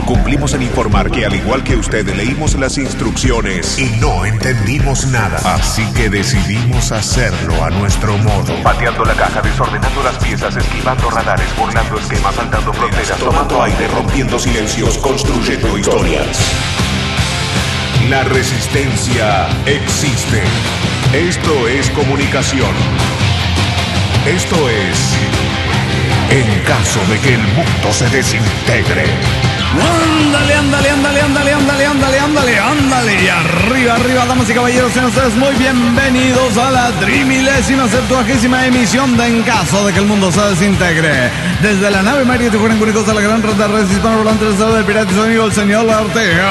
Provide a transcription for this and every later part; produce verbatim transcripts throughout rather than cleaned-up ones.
Cumplimos en informar que al igual que usted leímos las instrucciones y no entendimos nada. Así que decidimos hacerlo a nuestro modo. Pateando la caja, desordenando las piezas, esquivando radares, burlando esquemas, saltando fronteras, tomando aire, rompiendo silencios, construyendo historias. La resistencia existe. Esto es comunicación. Esto es en caso de que el mundo se desintegre. Ándale, ándale, ándale, ándale, ándale, ándale, ándale, ándale. Y arriba, arriba, damas y caballeros, sean ustedes muy bienvenidos a la trimilésima septuagésima emisión de En caso de que el mundo se desintegre. Desde la nave María Tijuana en Curicosa, la gran red de redes hispanohablantes del estado del pirata y su amigo el señor Ortega.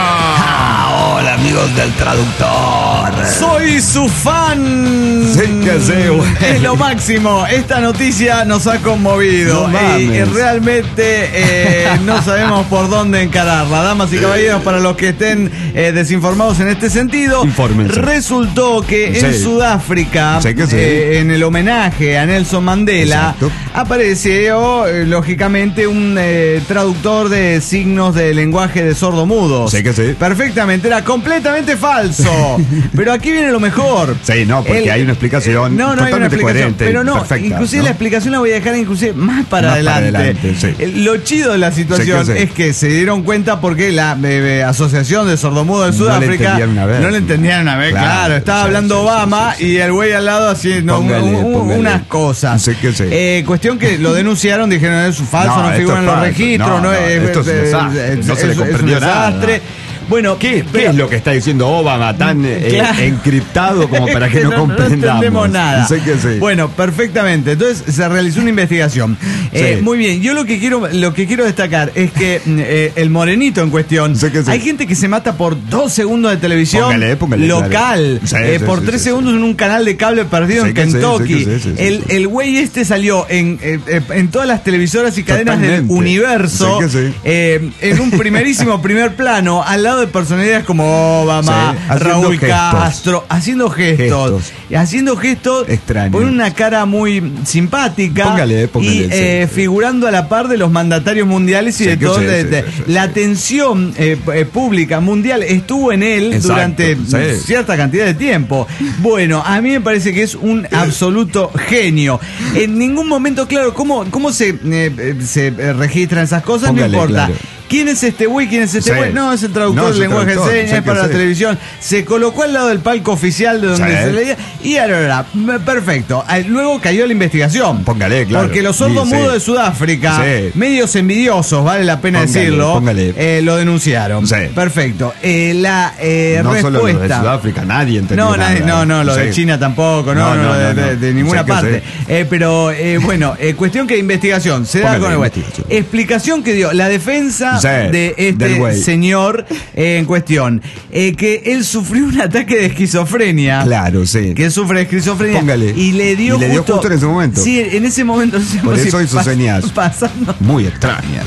Ah, hola amigos del traductor. Soy su fan. Sí que sé, güey. Es lo máximo. Esta noticia nos ha conmovido. No y, y mames. realmente eh, no sabemos por dónde encararla. Damas y caballeros, para los que estén eh, desinformados en este sentido, Infórmense. resultó que en Sí. Sudáfrica, Sí que sí. eh, en el homenaje a Nelson Mandela, Exacto. apareció eh, lógicamente un eh, traductor de signos de lenguaje de sordomudos. Sí que sí. Perfectamente, era completamente falso. Pero aquí viene lo mejor. Sí, no, porque El- hay una explicación No, no hay una totalmente explicación. coherente, Pero no, perfecta, inclusive ¿no? la explicación la voy a dejar inclusive más para Más para adelante. adelante, sí. El- Lo chido de la situación Sí que sí. es que se dieron cuenta porque la eh, eh, Asociación de Sordomudos de No le Sudáfrica entendían una vez. no le entendían una vez, claro. Claro, Estaba sí, hablando sí, sí, Obama sí, sí. y el güey al lado haciendo un- Póngale, un- póngale. unas cosas. Sí que sí. Eh, cuestión que lo denunciaron, dijeron es falso, no, No, esto figura en es los falso. registros, No, no, no, es, esto es un es- desastre, es- no se le es- es un comprendió nada. desastre. Bueno, ¿Qué, pero- ¿Qué es lo que está diciendo Obama tan eh, Claro. encriptado como para que Es no, comprendamos? No entendemos nada. Sé que sí. Bueno, perfectamente. Entonces se realizó una investigación. Eh, Sí. muy bien. Yo lo que quiero, lo que quiero destacar es que eh, el morenito en cuestión. Sé que sí. Hay gente que se mata por dos segundos de televisión Póngale, póngale, local, claro. Sí, eh, sí, por sí, tres sí, segundos sí. en un canal de cable perdido Sé en que sí, sé Kentucky. que sí, sí, sí, el sí. el güey este salió en, eh, eh, en todas las televisoras y cadenas del Totalmente. universo. Sé que sí. eh, en un primerísimo primer plano al lado de personalidades como Obama, Sí, haciendo Raúl gestos. Castro, haciendo gestos, Gestos. haciendo gestos, Extraños. con una cara muy simpática. Póngale, póngale, y sí, eh, sí. figurando a la par de los mandatarios mundiales y Sí, de que todo. sí, de- sí, de- sí, sí, la sí. atención eh, eh, pública mundial estuvo en él Exacto, durante sí. cierta cantidad de tiempo. Bueno, a mí me parece que es un absoluto genio. En ningún momento, claro, cómo, cómo se, eh, eh, se eh, registran esas cosas, Póngale, no importa. claro. ¿Quién es este güey? ¿Quién es este Sí. güey? No, es el traductor No, es del el lenguaje de traductor, señas, sí es que para la sí. televisión. Se colocó al lado del palco oficial de donde Sí. se leía y ahora, perfecto. Ah, Luego cayó la investigación. Póngale, claro. Porque los sordos Sí, sí. mudos de Sudáfrica, Sí. medios envidiosos, vale la pena Póngale, decirlo, póngale. eh, lo denunciaron. Sí. Perfecto. Eh, la eh, No solo respuesta. los de Sudáfrica, nadie entendió No, nadie- nada. no, no, lo Sí. de China tampoco, no, No, no, no, de, no, de- no. de ninguna Sé que parte. sí. Eh, pero eh, bueno, eh, cuestión que investigación, se da Póngale, con el güey. investigación. Explicación que dio la defensa Sí, de del este güey. señor eh, en cuestión, eh, que él sufrió un ataque de esquizofrenia. Claro, sí. Que él sufre de esquizofrenia. Póngale. Y le dio, Y le dio justo en ese momento. Sí, en ese momento. no sé Por si eso hizo pas- señas. Pasando. Muy extrañas.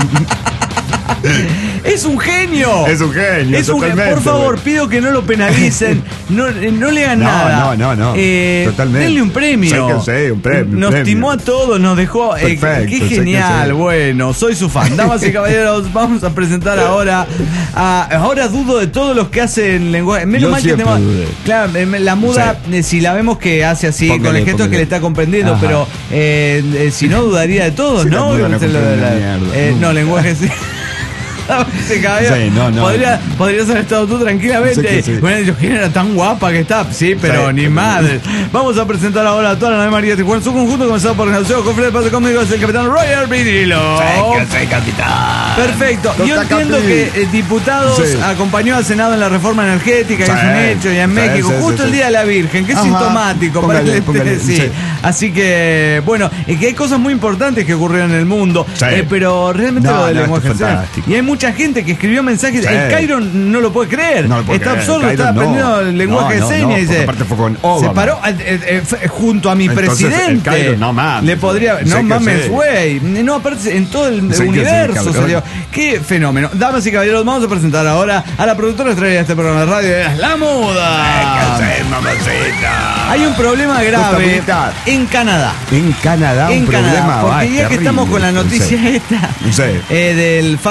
Es un genio. Es un genio, Es un genio. totalmente, Por favor, güey. pido que no lo penalicen. No, eh, no le hagan No, nada. no, no, no. Eh, Totalmente. Denle un premio. Sé que sí, un premio, un Nos premio. timó a todos, nos dejó. eh, Perfecto, qué sé que genial. sí. Bueno, soy su fan. Damas y caballeros, vamos a presentar ahora. A, ahora dudo de todos los que hacen lenguaje. Menos Yo mal que siempre tenemos. dudé. Claro, eh, la muda, eh, si la vemos que hace así, Póngale, con el gesto póngale. que le está comprendiendo, Ajá. pero eh, eh, si no, dudaría de todos, Sí, la ¿no? muda no Se lo- comprende la- una mierda. eh, no, No. lenguaje sí. Se caballero. Sí, no, no. Podría, podrías haber estado tú tranquilamente. Sí que sí. Bueno, dicho, ¿quién era tan guapa que está? Sí, pero Sí, ni pero- madre. Vamos a presentar ahora a toda la nave María Tijuana, su conjunto comenzado por Ignacio Cofre de Pase conmigo, es el capitán Roger Vidilo. soy capitán. Perfecto. Yo Toca entiendo capi. que eh, diputados Sí. acompañó al Senado en la reforma energética, que Sí. es un hecho, y en Sí, México, sí, sí, justo sí. el Día de la Virgen, que es Ajá. sintomático. Póngale, para el- póngale, sí. sí. Así que, bueno, es que hay cosas muy importantes que ocurrieron en el mundo, Sí. eh, pero realmente No, lo del no, lenguaje esto es sea, fantástico. y hay mucha gente que escribió mensajes. Sí. El Cairo no lo puede creer. No lo puede está creer, absurdo, el Cairo está no. aprendiendo el lenguaje No, no, de no, señas. y porque dice, aparte fue con se Obama. paró eh, eh, eh, fue junto a mi Entonces, el presidente. Cairo, no mames. Le podría. Sé No que mames, sí. güey. No, aparte, en todo el Sé que sí, universo cabrón. salió. Qué fenómeno. Damas y caballeros, vamos a presentar ahora a la productora estrella de este programa de radio, es La Muda. ¿Qué haces, mamacita? Hay un problema grave Justamente. en Canadá. En Canadá, En un Canadá, problema. porque ay, ya que terrible. estamos con la noticia Sí. esta Sí. eh, del falso intento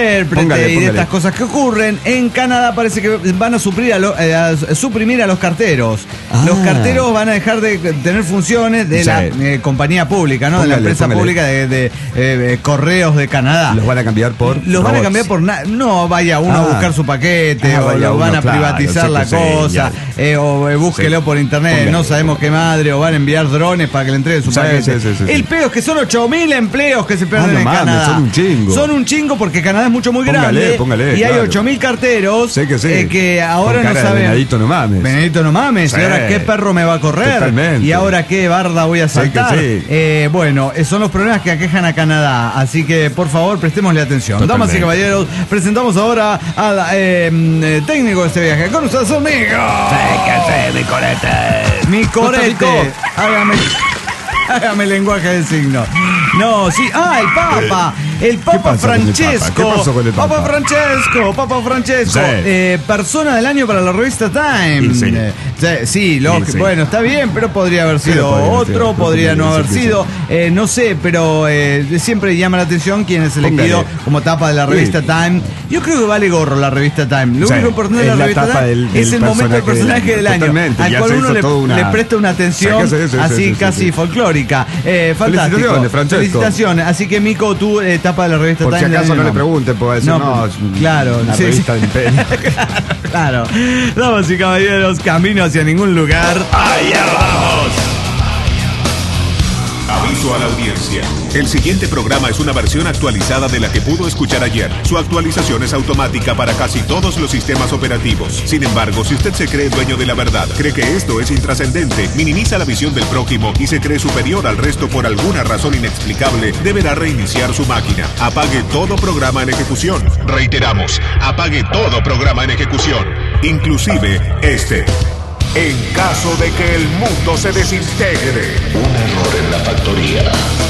intérprete Póngale, y de póngale. estas cosas que ocurren, en Canadá parece que van a, suplir a, lo- eh, a suprimir a los carteros. Ah. Los carteros van a dejar de tener funciones de Sí. la eh, compañía pública, ¿no? de la Póngale, empresa póngale. pública de, de, eh, Correos de Canadá. Los van a cambiar por Los van a robots. cambiar por nada. No vaya uno Ah. a buscar su paquete, Ah, o vaya lo uno, van a claro, privatizar sí, la sí, cosa, ya. eh, o eh, búsquelo Sí. por internet, Póngale, no sabemos póngale. qué madre, o van a enviar drones para que le entreguen su Sí, paquete. sí, sí, sí, El sí. peo es que son ocho mil empleos que se pierden Ah, no en mames, Canadá. son un chingo. Son un chingo porque Canadá es mucho muy Póngale, grande. póngale, y hay claro. ocho mil carteros Sé que sí. eh, que ahora Con no cara de saben. Benedito no mames. Benedito no mames. Sí. ¿Y ahora qué perro me va a correr? Totalmente. ¿Y ahora qué barda voy a Sé que saltar? sí. Eh, bueno, eh, son los problemas que aquejan a Canadá. Así que, por favor, prestémosle atención. Totalmente. Damas y caballeros, presentamos ahora al eh, eh, técnico de este viaje. Con ustedes, amigo. Sé que sé, mi colete. Mi corete. Rico. Hágame. Hágame lenguaje de signo. No, sí. Ah, el Papa. El Papa pasó con el Papa? Francesco. ¿Qué pasó con el Papa? Francesco. Papa Francesco. Sí. Eh, persona del año para la revista Time. Y sí. Eh, sí, sí, lógico. Y sí. Bueno, está bien, pero podría haber Sí, sido podría haber otro, sido, podría no haber sí, sí, sido. Eh, no sé, pero eh, siempre llama la atención quién es elegido Póngale. como tapa de la revista Sí. Time. Yo creo que vale gorro la revista Time. Lo Sí, único importante de es la la revista tapa Time del- es del el momento del personaje personaje del del año. año, Totalmente, al ya cual se uno hizo le, toda una- le presta una atención Sí, sí, sí, sí, así sí, sí, casi sí. folclórica. Eh, fantástico. Felicitaciones, Francesco. Felicitaciones. Así que Mico, tú eh, tapa de la revista Por si Time. acaso del no le año. pregunten, puede decir, No, no, es claro, una sí, revista sí. del imperio. Claro. Damas y caballeros, camino hacia ningún lugar. Allá vamos. Aviso a la audiencia. El siguiente programa es una versión actualizada de la que pudo escuchar ayer. Su actualización es automática para casi todos los sistemas operativos. Sin embargo, si usted se cree dueño de la verdad, cree que esto es intrascendente, minimiza la visión del prójimo y se cree superior al resto por alguna razón inexplicable, deberá reiniciar su máquina. Apague todo programa en ejecución. Reiteramos, apague todo programa en ejecución, inclusive este. En caso de que el mundo se desintegre. Un error en la factoría.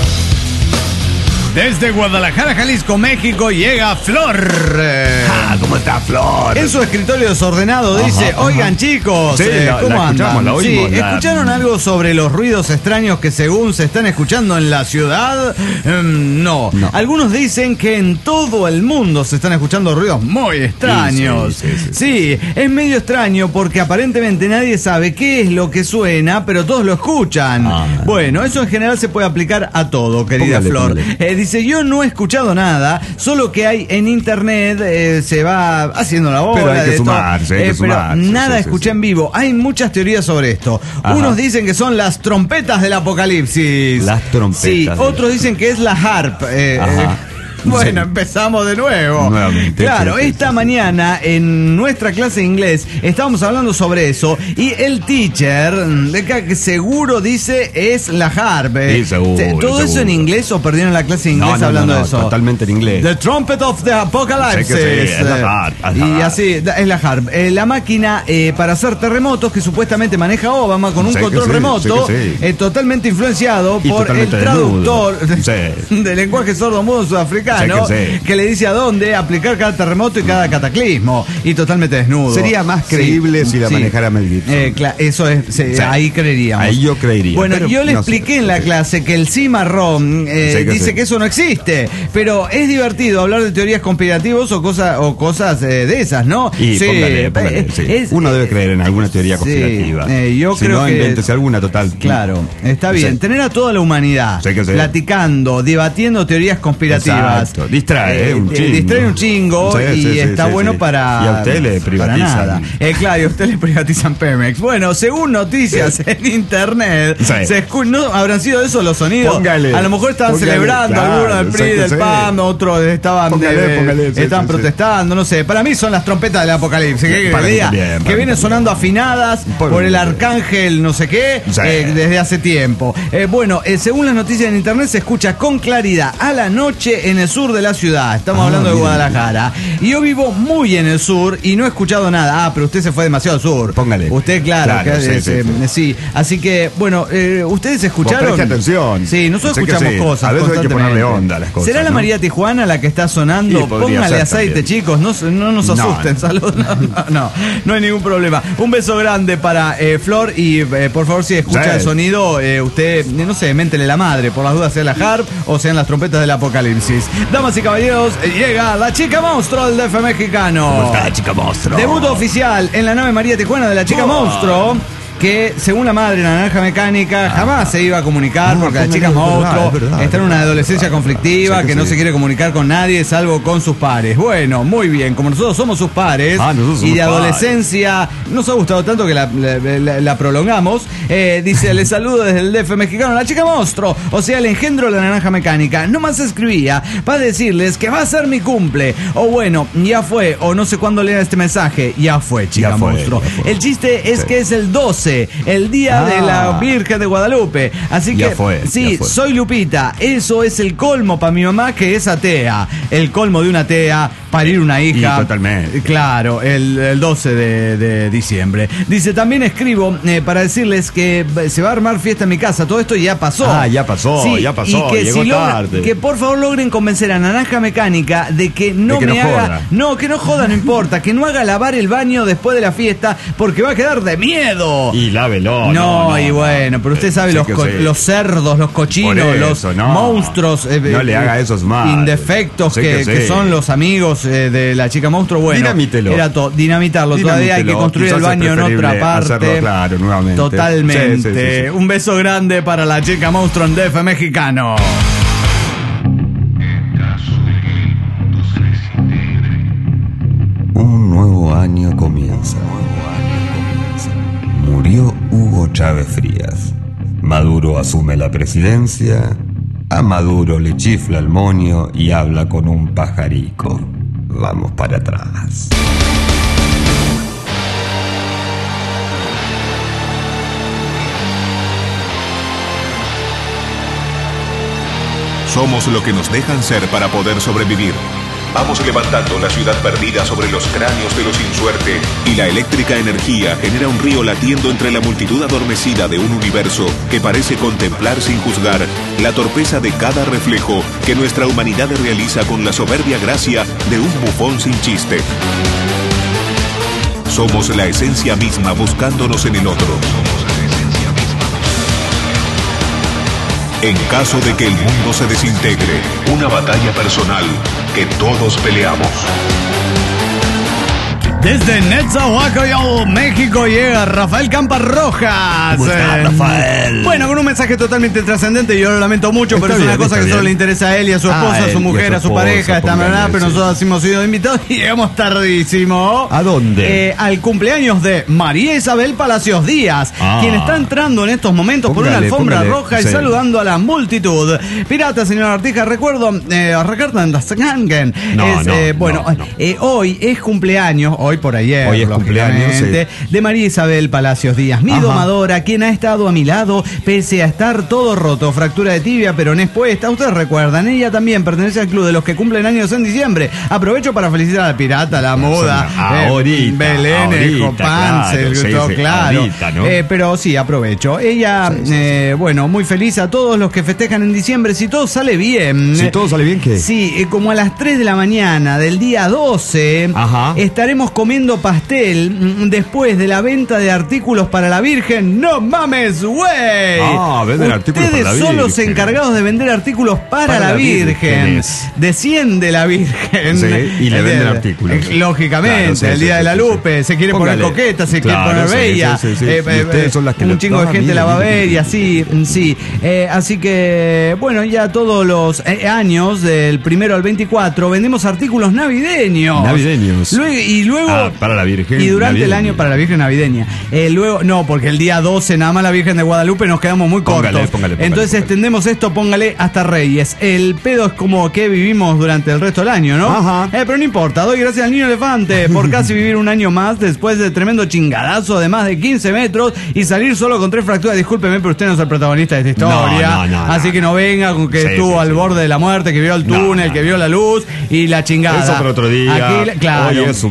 Desde Guadalajara, Jalisco, México, llega Flor. Eh, Ah, ¿cómo está Flor? En su escritorio desordenado dice, ajá. oigan chicos, Sí, eh, la- ¿cómo la escuchamos, andan? la oímos, Sí, la- ¿escucharon algo sobre los ruidos extraños que según se están escuchando en la ciudad? Em, no. No. Algunos dicen que en todo el mundo se están escuchando ruidos muy extraños. Sí, sí, sí, Sí, es medio extraño porque aparentemente nadie sabe qué es lo que suena, pero todos lo escuchan. Ah. Bueno, eso en general se puede aplicar a todo, querida Póngale, Flor. póngale. Eh, dice, yo no he escuchado nada, solo que hay en internet, eh, se va haciendo la bola. Pero hay que de todo. sumarse, hay que Eh, pero sumarse, nada sí, sí, escuché sí. en vivo. Hay muchas teorías sobre esto. Ajá. Unos dicen que son las trompetas del apocalipsis. Las trompetas Sí, del- otros dicen que es la harp. eh, Ajá. eh, Bueno, Sí. empezamos de nuevo. Nuevamente, Claro, sí, sí, esta sí. mañana en nuestra clase de inglés estábamos hablando sobre eso y el teacher mm, de acá que seguro dice es la harp. eh. Sí, seguro, Se- ¿Todo eso seguro. en inglés o perdieron la clase de inglés No, no, hablando no, no, de eso? totalmente en inglés. The Trumpet of the Apocalypse. Sí que sí, es la harp, es la Y harp. así, da- es la harp. Eh, la máquina eh, para hacer terremotos que supuestamente maneja Obama con un Sí que control sí, remoto, sí que sí. eh, totalmente influenciado Y por el totalmente traductor desnudo. Sí. de lenguaje sordo-mudo sudafricano Sí que sí. que le dice a dónde aplicar cada terremoto y cada cataclismo. Y totalmente desnudo. Sería más Sí, creíble si la sí. manejara Mel Gibson. Eh, cla- eso es, se- Sí. ahí creeríamos. Ahí yo creería, Bueno, pero yo le no sé, expliqué en la sí. clase que el cimarrón eh, Sí que dice sí. que eso no existe, pero es divertido hablar de teorías conspirativas o cosas o cosas eh, de esas, ¿no? Y Sí, póngale, póngale, eh, sí. es- Uno debe creer en alguna teoría sí, conspirativa. eh, yo si creo no, que- invéntese alguna total. Claro, está bien. Sí. Tener a toda la humanidad Sí que sí. platicando, debatiendo teorías conspirativas. Exacto. Distrae, eh, un eh, chingo. Distrae un chingo Sí, y sí, sí, está sí, bueno sí. para. Y a usted le para privatizan. nada. Eh, claro, y a usted le privatizan Pemex. Bueno, según noticias en internet, Sí. se escu- no habrán sido esos los sonidos. Póngale, a lo mejor estaban póngale, celebrando claro, algunos del P R I, sí que del sí. P A M, otros estaban, Póngale, eh, póngale, sí, estaban sí, sí. protestando, no sé. Para mí son las trompetas del apocalipsis. ¿Qué Para que mí diga? también, para Que mí vienen también. sonando afinadas Por por el mí. arcángel no sé qué Sí. eh, desde hace tiempo. Eh, bueno, eh, según las noticias en internet se escucha con claridad a la noche en el sur de la ciudad. Estamos Ah, hablando de mire. Guadalajara. Y yo vivo muy en el sur y no he escuchado nada. Ah, pero usted se fue demasiado al sur. Póngale. Usted, claro. Claro, que sí, es, sí, eh, sí. sí. Así que, bueno, eh, ¿ustedes escucharon? Vos preste atención. Sí, nosotros Sé que escuchamos sí. cosas. A veces hay que constantemente. ponerle onda a las cosas, ¿Será la ¿no? María Tijuana la que está sonando? Y podría Póngale ser aceite, también. chicos. No, no nos No, asusten. no. Salud. No, no, no, no hay ningún problema. Un beso grande para eh, Flor y eh, por favor si escucha Sí. el sonido, eh, usted, eh, no sé, méntele la madre, por las dudas sea la harp o sean las trompetas del apocalipsis. Damas y caballeros, llega la chica monstruo del D F mexicano. ¿Cómo está la chica monstruo? Debut oficial en la nave María Tijuana de la chica Oh. monstruo, que según la madre, la naranja mecánica, jamás se iba a comunicar No, porque la póngale, chica es verdad, monstruo es verdad, está en es una verdad, adolescencia es verdad. conflictiva, Sí que que no sí. se quiere comunicar con nadie salvo con sus pares. Bueno, muy bien, como nosotros somos sus pares Ah, nosotros y somos de pares. adolescencia nos ha gustado tanto que la, la- la- la prolongamos, eh, dice, le saludo desde el D F mexicano, la chica monstruo, o sea, el engendro de la naranja mecánica. No más escribía para decirles que va a ser mi cumple, o bueno, ya fue, o no sé cuándo lean este mensaje, ya fue, chica Ya fue, monstruo. ya fue. El chiste es Sí. que es el doce, el día Ah. de la Virgen de Guadalupe. Así Ya que, fue, sí, ya fue. soy Lupita. Eso es el colmo para mi mamá, que es atea. El colmo de una atea, parir una hija. Y totalmente. Claro, el, el doce de, de diciembre. Dice, también escribo eh, para decirles que se va a armar fiesta en mi casa. Todo esto ya pasó. Ah, ya pasó, Sí, ya pasó, Y que, llegó si logra- tarde. que por favor logren convencer a Naranja Mecánica de que no De que me no haga. joda. No, que no joda, no importa. Que no haga lavar el baño después de la fiesta porque va a quedar de miedo. Y lávelo. No, no, y no. bueno, pero usted sabe, Sí los, que co- sí. los cerdos, los cochinos, Por eso, los no. monstruos. eh, No eh, le haga esos mal. Indefectos Sí que, que que sí. son los amigos eh, de la chica monstruo. Bueno, Dinamítelo. era todo. Dinamitarlo. Todavía hay que Dinamítelo. construir el Quizás es baño en otra preferible parte. hacerlo, claro, nuevamente. Totalmente. Sí, sí, sí, sí. Un beso grande para la chica monstruo en D F mexicano. Un nuevo año comienza. Murió Hugo Chávez Frías. Maduro asume la presidencia. A Maduro le chifla el moño y habla con un pajarico. Vamos para atrás. Somos lo que nos dejan ser para poder sobrevivir. Vamos levantando la ciudad perdida sobre los cráneos de los sin suerte, y la eléctrica energía genera un río latiendo entre la multitud adormecida de un universo que parece contemplar sin juzgar la torpeza de cada reflejo que nuestra humanidad realiza con la soberbia gracia de un bufón sin chiste. Somos la esencia misma buscándonos en el otro. En caso de que el mundo se desintegre, una batalla personal que todos peleamos. Desde Netzahualcóyotl, México, llega Rafael Campas Rojas. ¿Cómo está, Eh, Rafael? Bueno, con un mensaje totalmente trascendente. Yo lo lamento mucho, Está pero es una bien, cosa está que solo bien. le interesa a él y a su Ah, esposa, a él y su a mujer, su a su esposa, pareja. Esta póngale, verdad, pero sí. nosotros hemos sido invitados y llegamos tardísimo. ¿A dónde? Eh, al cumpleaños de María Isabel Palacios Díaz, Ah. quien está entrando en estos momentos por una Póngale, alfombra póngale, roja y sí. saludando a la multitud. Pirata, señor Artija, recuerdo, eh, Ricardo Dastangen. No, es, no, eh, bueno, no, no. eh, hoy es cumpleaños, hoy por ayer, Hoy es lógicamente, cumpleaños, de María Isabel Palacios Díaz, mi Ajá. domadora, quien ha estado a mi lado pese a estar todo roto, fractura de tibia, peroné expuesta. Ustedes recuerdan, ella también pertenece al club de los que cumplen años en diciembre. Aprovecho para felicitar al Pirata, la moda, eh, Ahorita, Belén, ahorita, Copancel, claro, sí, todo sí, claro. ahorita, ¿no? Eh, pero sí, aprovecho. Ella, eh, bueno, muy feliz a todos los que festejan en diciembre, si todo sale bien. Si todo sale bien, ¿qué? Sí, eh, como a las tres de la mañana del día doce, Ajá. estaremos comiendo pastel mm, después de la venta de artículos para la Virgen. ¡No mames, güey! Ah, venden artículos para la Ustedes son los Virgen. encargados de vender artículos para, Para la, la Virgen. Vírgenes. Desciende la Virgen. Sí, y le El venden día- artículos. eh, Lógicamente, Claro, sí, el sí, día sí, de la sí, Lupe. sí. Se quiere Póngale. poner coqueta, se Claro, quiere poner sí, bella. sí, sí, sí. Eh, Y eh, ustedes son las que un le- chingo de Ah, gente mire, la va a mire, ver y mire. así, sí. Eh, así que, bueno, ya todos los eh, años, del primero al veinticuatro, vendemos artículos navideños. Navideños. Luego- y luego. Ah, para la Virgen Y durante el navideña. año para la Virgen navideña. Eh, luego, no, porque el día doce, nada más la Virgen de Guadalupe, nos quedamos muy Póngale, cortos. póngale, póngale, Entonces póngale. extendemos esto, póngale hasta Reyes. El pedo es como que vivimos durante el resto del año, ¿no? Ajá. Eh, pero no importa, doy gracias al niño elefante por casi vivir un año más después de tremendo chingadazo de más de quince metros y salir solo con tres fracturas. Discúlpeme, pero usted no es el protagonista de esta historia. No, no, no, así no. que no venga con que Sí, estuvo sí, al sí. borde de la muerte, que vio el No, túnel, no, que vio la luz y la chingada. Eso por otro día. Aquí, claro. Hoy es su vieja,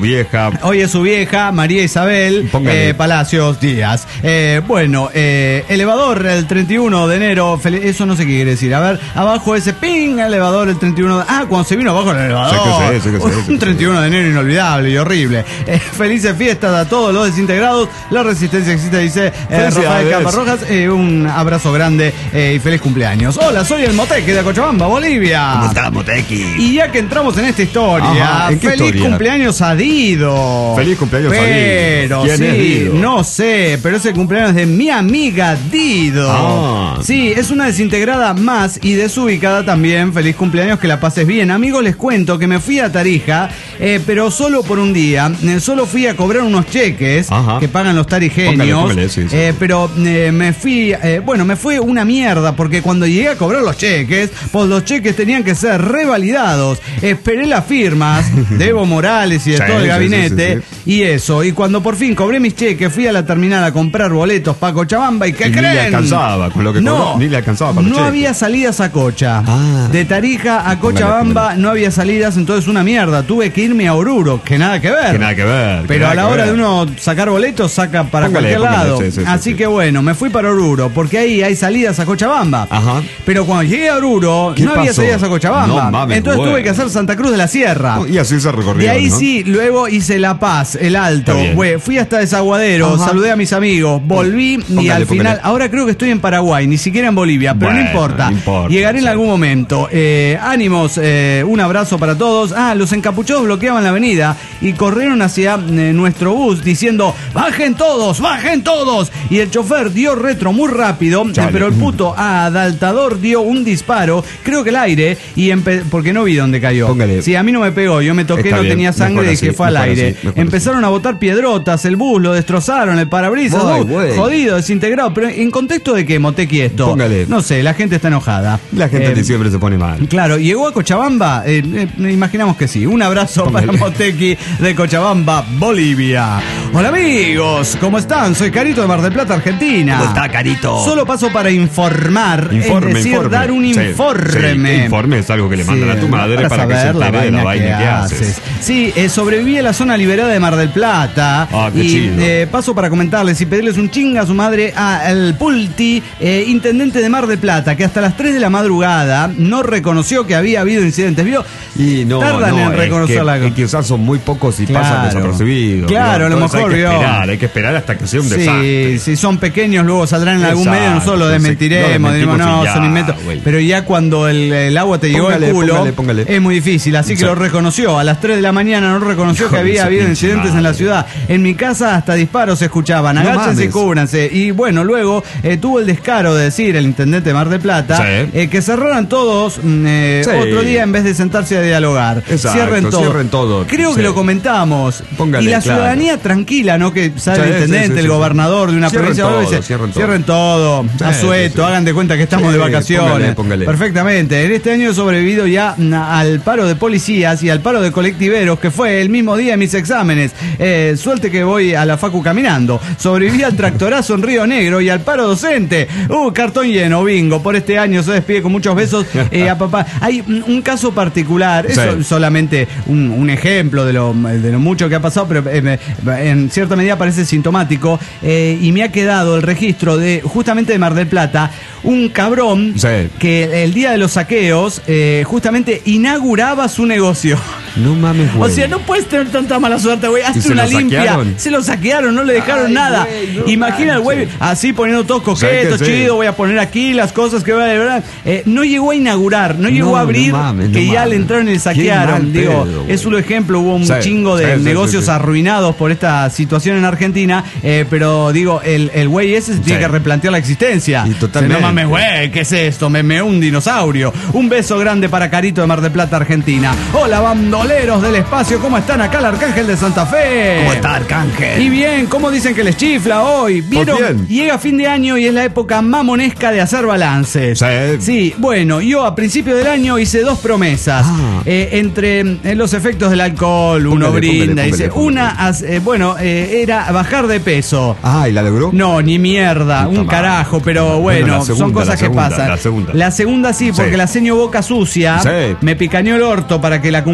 vieja. Hoy es su vieja, María Isabel eh, Palacios Díaz. Eh, bueno, eh, elevador el treinta y uno de enero. Eso no sé qué quiere decir. A ver, abajo ese ping, elevador el treinta y uno de... Ah, cuando se vino abajo el elevador. Sé que sé, sé que sé, sé que Un treinta y uno de enero inolvidable y horrible. Eh, felices fiestas a todos los desintegrados. La resistencia existe, dice eh, Rafael Caparrojas. Eh, un abrazo grande eh, y feliz cumpleaños. Hola, soy el Motequi de Cochabamba, Bolivia. ¿Cómo estás, Motequi? Y ya que entramos en esta historia, Ajá, ¿en qué feliz historia? cumpleaños a Dido. Feliz cumpleaños a Dido. Pero ¿Quién sí, es Dido? no sé, pero es el cumpleaños de mi amiga Dido. Ah. Sí, es una desintegrada más y desubicada también. Feliz cumpleaños, que la pases bien. Amigos, les cuento que me fui a Tarija, eh, pero solo por un día. Eh, solo fui a cobrar unos cheques Ajá. que pagan los tarijeños. Póngale, póngale, sí, sí. Eh, pero eh, me fui, eh, bueno, me fue una mierda porque cuando llegué a cobrar los cheques, pues los cheques tenían que ser revalidados. Esperé las firmas de Evo Morales y de Sí, todo el sí, gabinete sí, sí, y eso. Y cuando por fin cobré mis cheques, fui a la terminal a comprar boletos para Cochabamba y ¿qué Y ni creen? le alcanzaba, con lo que no, cobró, ni le alcanzaba para los no cheques. había salidas a Cocha. Ah. De Tarija a Póngale, Cochabamba póngale. no había salidas, entonces una mierda. Tuve que irme a Oruro, que nada que ver. Que nada que ver. que Pero nada a la que hora ver. de uno sacar boletos, saca para Póngale, cualquier póngale, lado. sí, sí, sí, Así sí. que bueno, me fui para Oruro, porque ahí hay salidas a Cochabamba. Ajá. Pero cuando llegué a Oruro, ¿Qué no había pasó? salidas a Cochabamba. No mames, Entonces bueno. tuve que hacer Santa Cruz de la Sierra. Y así se recorrió. De ahí ¿no? sí, luego hice La Paz, el Alto. Está bien. Güey, fui hasta Desaguadero, Ajá. saludé a mis amigos, volví y Póngale, al final, póngale. ahora creo que estoy en Paraguay, ni siquiera en Bolivia, pero no Bueno, importa. no importa, Llegaré en sí. algún momento. Eh, ánimos, eh, un abrazo para todos. Ah, los encapuchados bloqueaban la avenida y corrieron hacia eh, nuestro bus diciendo, bajen todos, bajen todos. Y el chofer dio retro muy rápido, eh, Chale. pero el puto adaltador dio un disparo, creo que el aire, y empe- porque no vi dónde cayó. Póngale. Sí, a mí no me pegó, yo me toqué, Está no bien, tenía sangre mejor y que así, fue al mejor aire. así, mejor Empezaron a botar piedrotas, el bus lo destrozaron, el parabrisas, Ay, uh, güey. jodido, desintegrado. Pero en contexto de qué, Motequi, esto. Póngale. No sé, la gente está enojada. La gente Eh, en diciembre se pone mal. Claro, ¿llegó a Cochabamba? Eh, eh, imaginamos que sí. Un abrazo Póngale. para Motequi de Cochabamba, Bolivia. Hola amigos, ¿cómo están? Soy Carito de Mar del Plata, Argentina. ¿Cómo está, Carito? Solo paso para informar, Informe, es decir, informe. dar un Sí, informe. sí, informe es algo que le mandan a tu madre para que se entere de la vaina que haces. Sí, eh, sobreviví a la zona liberada de Mar del Plata. Ah, qué y chido. eh, paso para comentarles y pedirles un chinga a su madre, al Pulti, eh, intendente de Mar del Plata, que hasta las tres de la madrugada no reconoció que había habido incidentes. ¿Vio? Y no, Tardan no, en es reconocer que, la es que quizás son muy pocos y Claro. pasan desapercibidos. Claro, ¿no? a lo Entonces mejor, hay que vio. esperar, hay que esperar hasta que sea un desastre. Sí, si son pequeños, luego saldrán en algún Exacto, medio, nosotros lo sí, desmentiremos, lo diremos, desmentimos no, y ya, son inventos. güey. Pero ya cuando el, el agua te llegó Póngale, al culo, póngale, póngale. es muy difícil. Así que Sí. lo reconoció. A las tres de la mañana no reconoció Hijo que de había su habido pinche incidentes en la madre. ciudad. En mi casa hasta disparos se escuchaban. No Agáchense y mames. cúbranse. Y bueno, luego eh, tuvo el descaro de decir el intendente de Mar del Plata Sí. eh, que cerraran todos mm, eh, Sí. otro día en vez de sentarse a dialogar. Exacto, cierren todo. cierren todo. Creo que Sí. lo comentamos. Póngale, y la claro. ciudadanía tranquila, ¿no? Que sabe Sí, el sí, intendente, sí, el sí, gobernador de una Cierren provincia o algo, todo, dice, cierren todo. cierren todo, Sí, asueto, sí, sí. hagan de cuenta que estamos Sí, de vacaciones. póngale, póngale. Perfectamente. En este año he sobrevivido ya mm, al paro de policías y al paro de colectiveros, que fue el mismo día de mis exámenes. Eh, suerte que voy a la facu caminando. Sobreviví al tractorazo en Río Negro y al paro docente. Uh, cartón lleno, bingo. Por este año se despide con muchos besos eh, a papá. Hay mm, un caso particular, es Sí. so- solamente un, un ejemplo de lo, de lo mucho que ha pasado, pero eh, me- en cierta medida parece sintomático. eh, y me ha quedado el registro de, justamente de Mar del Plata, un cabrón Sí. que el día de los saqueos eh, justamente inauguraba su negocio. No mames, güey. O sea, no puedes tener tanta mala suerte, güey. Hazte se una lo limpia. saquearon? Se lo saquearon, no le dejaron Ay, nada. güey, no Imagina el güey manches. así poniendo todos ¿Sabes coquetos, qué? Sí. chido, voy a poner aquí las cosas que voy a verdad. Eh, no llegó a inaugurar, no llegó No, a abrir, no mames, no que ya mames. le entraron y le Qué saquearon. mal Digo, pedo, güey. es un ejemplo, hubo un Sí, chingo de sí, sí, negocios sí, sí. arruinados por esta situación en Argentina, eh, pero digo, el, el güey ese se tiene Sí. que replantear la existencia. Y totalmente. No mames, güey, ¿qué es esto? Me meó un dinosaurio. Un beso grande para Carito de Mar del Plata, Argentina. Hola, bandoleros del espacio, ¿cómo están? Acá el Arcángel de Santa Fe. ¿Cómo está, Arcángel? Y bien, ¿cómo dicen que les chifla hoy? ¿Vieron? bien. Llega fin de año y es la época mamonesca de hacer balances. Sí. Sí, bueno, yo a principio del año hice dos promesas. Ah. Eh, entre eh, los efectos del alcohol, uno Póngale, brinda, póngale, dice. póngale, Una, póngale. as- eh, bueno, eh, era bajar de peso. Ah, ¿y la logró? No, ni mierda, Puta un madre. carajo, pero Bueno, bueno, la segunda, son cosas la que segunda, pasan. la segunda. La segunda sí, porque Sí. la seño boca sucia Sí. me picaneó el orto para que la cumpliera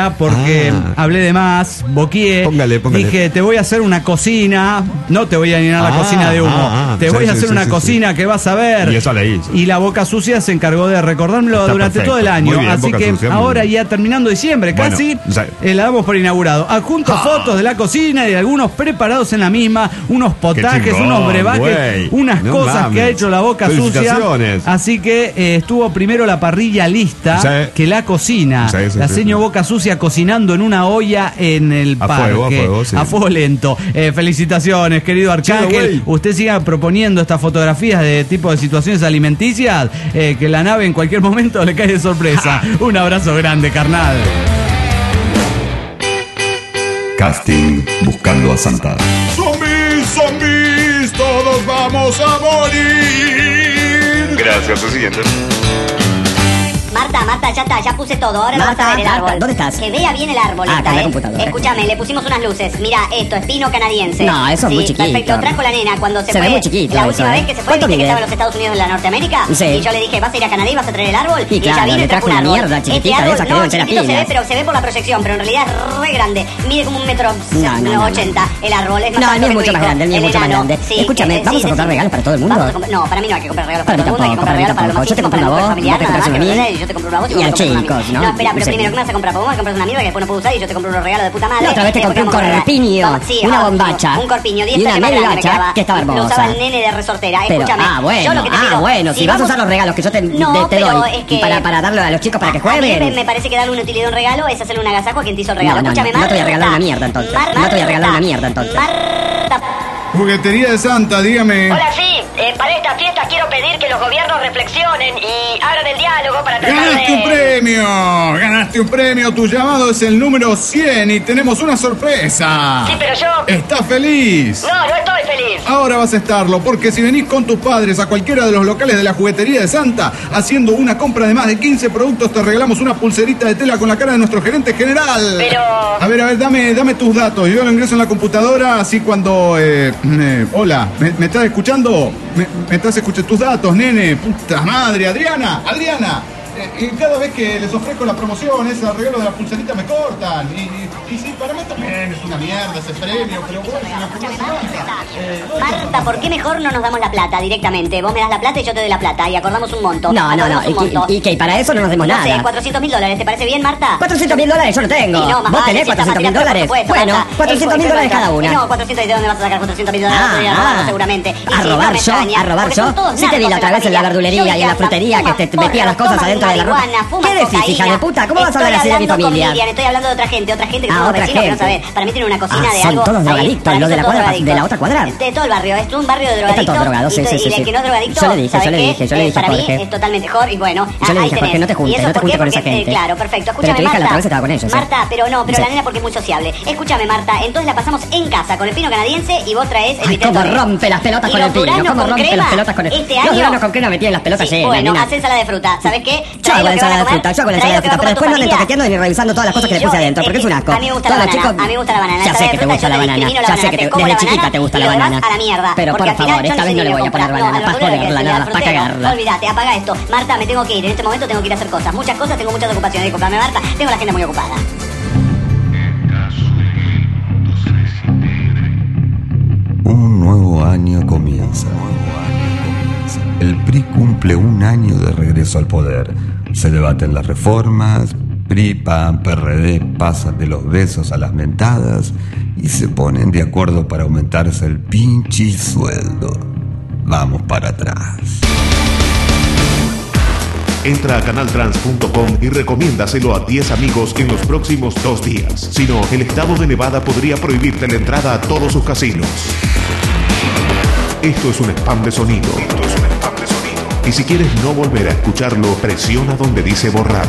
Sucia porque ah. hablé de más, boquié. Póngale, póngale. Dije, te voy a hacer una cocina, no te voy a llenar ah, la cocina de humo, ah, ah, te sí, voy a hacer sí, una sí, cocina sí. que vas a ver. Y eso le hizo. Y la Boca Sucia se encargó de recordármelo Está durante perfecto. todo el año. Bien, Así que sucia, ahora ya terminando diciembre bueno, casi, o sea, eh, la damos por inaugurado. Adjunto ah. fotos de la cocina y de algunos preparados en la misma, unos potajes, chingón, unos brebajes, wey. unas no cosas mames. que ha hecho la Boca Sucia. Así que eh, estuvo primero la parrilla lista sí. que la cocina. Sí, sí, la sí, señor sí. Boca Sucia cocinando en una olla en el a parque. Fuego, a, fuego, sí. a fuego lento. Eh, felicitaciones, querido Arcángel. Chido, Usted siga proponiendo estas fotografías de tipo de situaciones alimenticias, eh, que la nave en cualquier momento le cae de sorpresa. Un abrazo grande, carnal. Casting Buscando a Santa. Zombies, zombies, todos vamos a morir. Gracias, siguiente. Marta, Marta, ya está, ya puse todo. Ahora Marta, vas a ver el árbol. Marta, ¿dónde estás? Que vea bien el árbol. Ah, esta, en la eh. computadora. Escúchame, le pusimos unas luces. Mira, esto es pino canadiense. No, eso es sí, muy chiquito. Perfecto, trajo la nena cuando se, se fue. Se ve muy chiquito. La eso, última ¿eh? vez que se fue, viste que estaba en los Estados Unidos de la Norteamérica. Sí. Y yo le dije, vas a ir a Canadá y vas a traer el árbol. Y, y claro, ella vino le y trajo trajo un una árbol. mierda chiquitita este árbol, de esa que no, deben ser chiquitito se ve, pilas. pero se ve por la proyección, pero en realidad es re grande. Mide como un metro no, no, no, ochenta el árbol. Es más no, el mío es alto mucho que tu más hijo, grande, el mío es mucho más grande. Sí, Escúchame, eh, ¿vamos sí, a comprar sí. regalos para todo el mundo? No, para mí no hay que comprar regalos para para todo el mundo. Hay que comprar regalos para los más Yo te compro una voz, vos te compras una mía. Yo te compro una voz y a los chicos, ¿no? No, espera, pero primero, ¿qué me vas a comprar? Vos me compras una mierda que después no puedo usar y yo te compro unos regalos de puta madre. La otra vez te compré un corpiño, sí, una oh, bombacha. Un corpiño, diez y una mediacha que estaba hermosa. Lo usaba el nene de resortera. Pero, Escúchame. ah, bueno, yo lo que te ah, digo, bueno, si, si vas a usar los regalos que yo te, no, te, te doy es que para, para darle a los chicos para que jueguen. A mí me parece que darle una utilidad a un regalo es hacerle un agasajo a quien te hizo el regalo. No, no, Escúchame, no, no te voy a regalar una mierda entonces. Marta, no te voy a regalar una mierda entonces. Marta. Juguetería de Santa, dígame. Hola, sí. Eh, para esta fiesta quiero pedir que los gobiernos reflexionen y abran el diálogo para tratar ¡Ganaste de... un premio! ¡Ganaste un premio! Tu llamado es el número cien y tenemos una sorpresa. Sí, pero yo... ¿Estás feliz? No, no estoy feliz. Ahora vas a estarlo, porque si venís con tus padres a cualquiera de los locales de la Juguetería de Santa, haciendo una compra de más de quince productos, te regalamos una pulserita de tela con la cara de nuestro gerente general. Pero... A ver, a ver, dame, dame tus datos. Yo lo ingreso en la computadora, así cuando... Eh, eh, hola, ¿me, ¿me estás escuchando? ¿Me, me estás escuchando? Tus datos, nene. Puta madre, Adriana, Adriana. Eh, y cada vez que les ofrezco la promoción, ese regalo de la pulserita, me cortan. Y, y, y sí, para mí también es una mierda ese premio, pero bueno, es una promoción. Eh, Marta, ¿por qué mejor no nos damos la plata directamente? Vos me das la plata y yo te doy la plata y acordamos un monto. No, no, no. ¿Y, y que para eso no nos demos no nada? No sé, cuatrocientos mil dólares. ¿Te parece bien, Marta? cuatrocientos mil dólares yo no tengo. No, ¿Vos vale, tenés si cuatrocientos mil dólares? Supuesto, bueno, Marta, cuatrocientos mil dólares cada una. No, cuatrocientos, ¿de dónde vas a sacar cuatrocientos mil dólares? Ah, Te a robar, seguramente. Y a si robar no yo, extraña, a robar yo. Sí te vi la otra vez en la verdulería y en la frutería que te metía las cosas adentro de la ropa. ¿Qué decís, hija de puta? ¿Cómo vas a hablar así de mi familia? Miriam, estoy hablando de otra gente, otra gente que ah, somos otra vecinos gente. que no saber. Para mí tiene una cocina ah, de son algo. todos drogadictos, los de la cuadra, de la otra cuadra. De todo el barrio, es un barrio de drogadictos. Están todos drogados, sí, sí, sí. Y el que no es drogadicto, yo le dije, yo le dije, yo le dije a Para mí Jorge. es totalmente mejor y bueno. Yo le dije, Jorge, no te juntes, no te juntes con esa gente. Claro, perfecto. Escúchame, pero tu hija la otra vez estaba con ellos. Marta, pero no, pero la nena porque es muy sociable. Escúchame, Marta, entonces la pasamos en casa con el pino canadiense y vos traes el vitero. Cómo rompe las pelotas con el pino, cómo rompe las pelotas con el pino. Los duranos con crema me tienen las pelotas llenas. Bueno, haz ensalada de fruta, ¿sabes qué? Yo hago la ensalada de fruta, yo hago la ensalada de fruta, pero después no anden toqueteando ni revisando todas las cosas que le puse adentro, porque es un asco. A mí me gusta la banana, a mí me gusta la banana. Ya sé que te gusta la banana, ya sé que desde chiquita te gusta la banana. A la mierda. Pero por favor, esta vez no le voy a poner banana, para joderla, nada, para cagarla. Olvídate, apaga esto. Marta, me tengo que ir, en este momento tengo que ir a hacer cosas. Muchas cosas, tengo muchas ocupaciones. Disculpame, Marta, tengo la agenda muy ocupada. Un nuevo año comienza. El P R I cumple un año de regreso al poder. Se debaten las reformas, P R I, P A N, P R D pasan de los besos a las mentadas y se ponen de acuerdo para aumentarse el pinche sueldo. Vamos para atrás. Entra a canal trans punto com y recomiéndaselo a diez amigos en los próximos dos días. Si no, el estado de Nevada podría prohibirte la entrada a todos sus casinos. Esto es un spam de sonido. Esto es un spam de sonido. Y si quieres no volver a escucharlo, presiona donde dice borrar.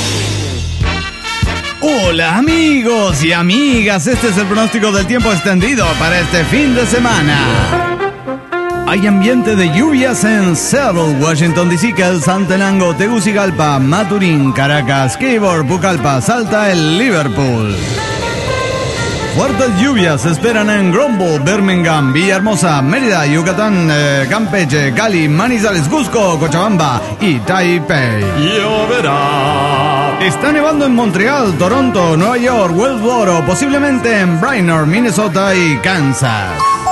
Hola amigos y amigas, este es el pronóstico del tiempo extendido para este fin de semana. Hay ambiente de lluvias en Seattle, Washington D C, Quetzaltenango, Tegucigalpa, Maturín, Caracas, Keyboard, Pucallpa, Salta, el Liverpool. Fuertes lluvias se esperan en Grumble, Birmingham, Villahermosa, Mérida, Yucatán, eh, Campeche, Cali, Manizales, Cusco, Cochabamba y Taipei. Lloverá. Está nevando en Montreal, Toronto, Nueva York, Wellsboro, posiblemente en Brainerd, Minnesota y Kansas.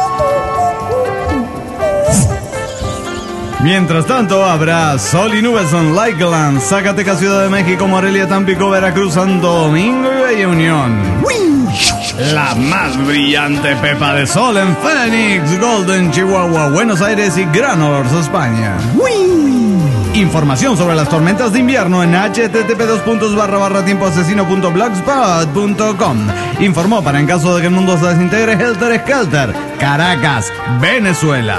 Mientras tanto, habrá sol y nubes en Lakeland, Zacatecas, Ciudad de México, Morelia, Tampico, Veracruz, Santo Domingo y Bella Unión. La más brillante pepa de sol en Phoenix, Golden, Chihuahua, Buenos Aires y Granollers, España. Información sobre las tormentas de invierno en h t t p dos puntos barra barra tiempo asesino punto blogspot punto com. Informó para en caso de que el mundo se desintegre Helter Skelter, Caracas, Venezuela.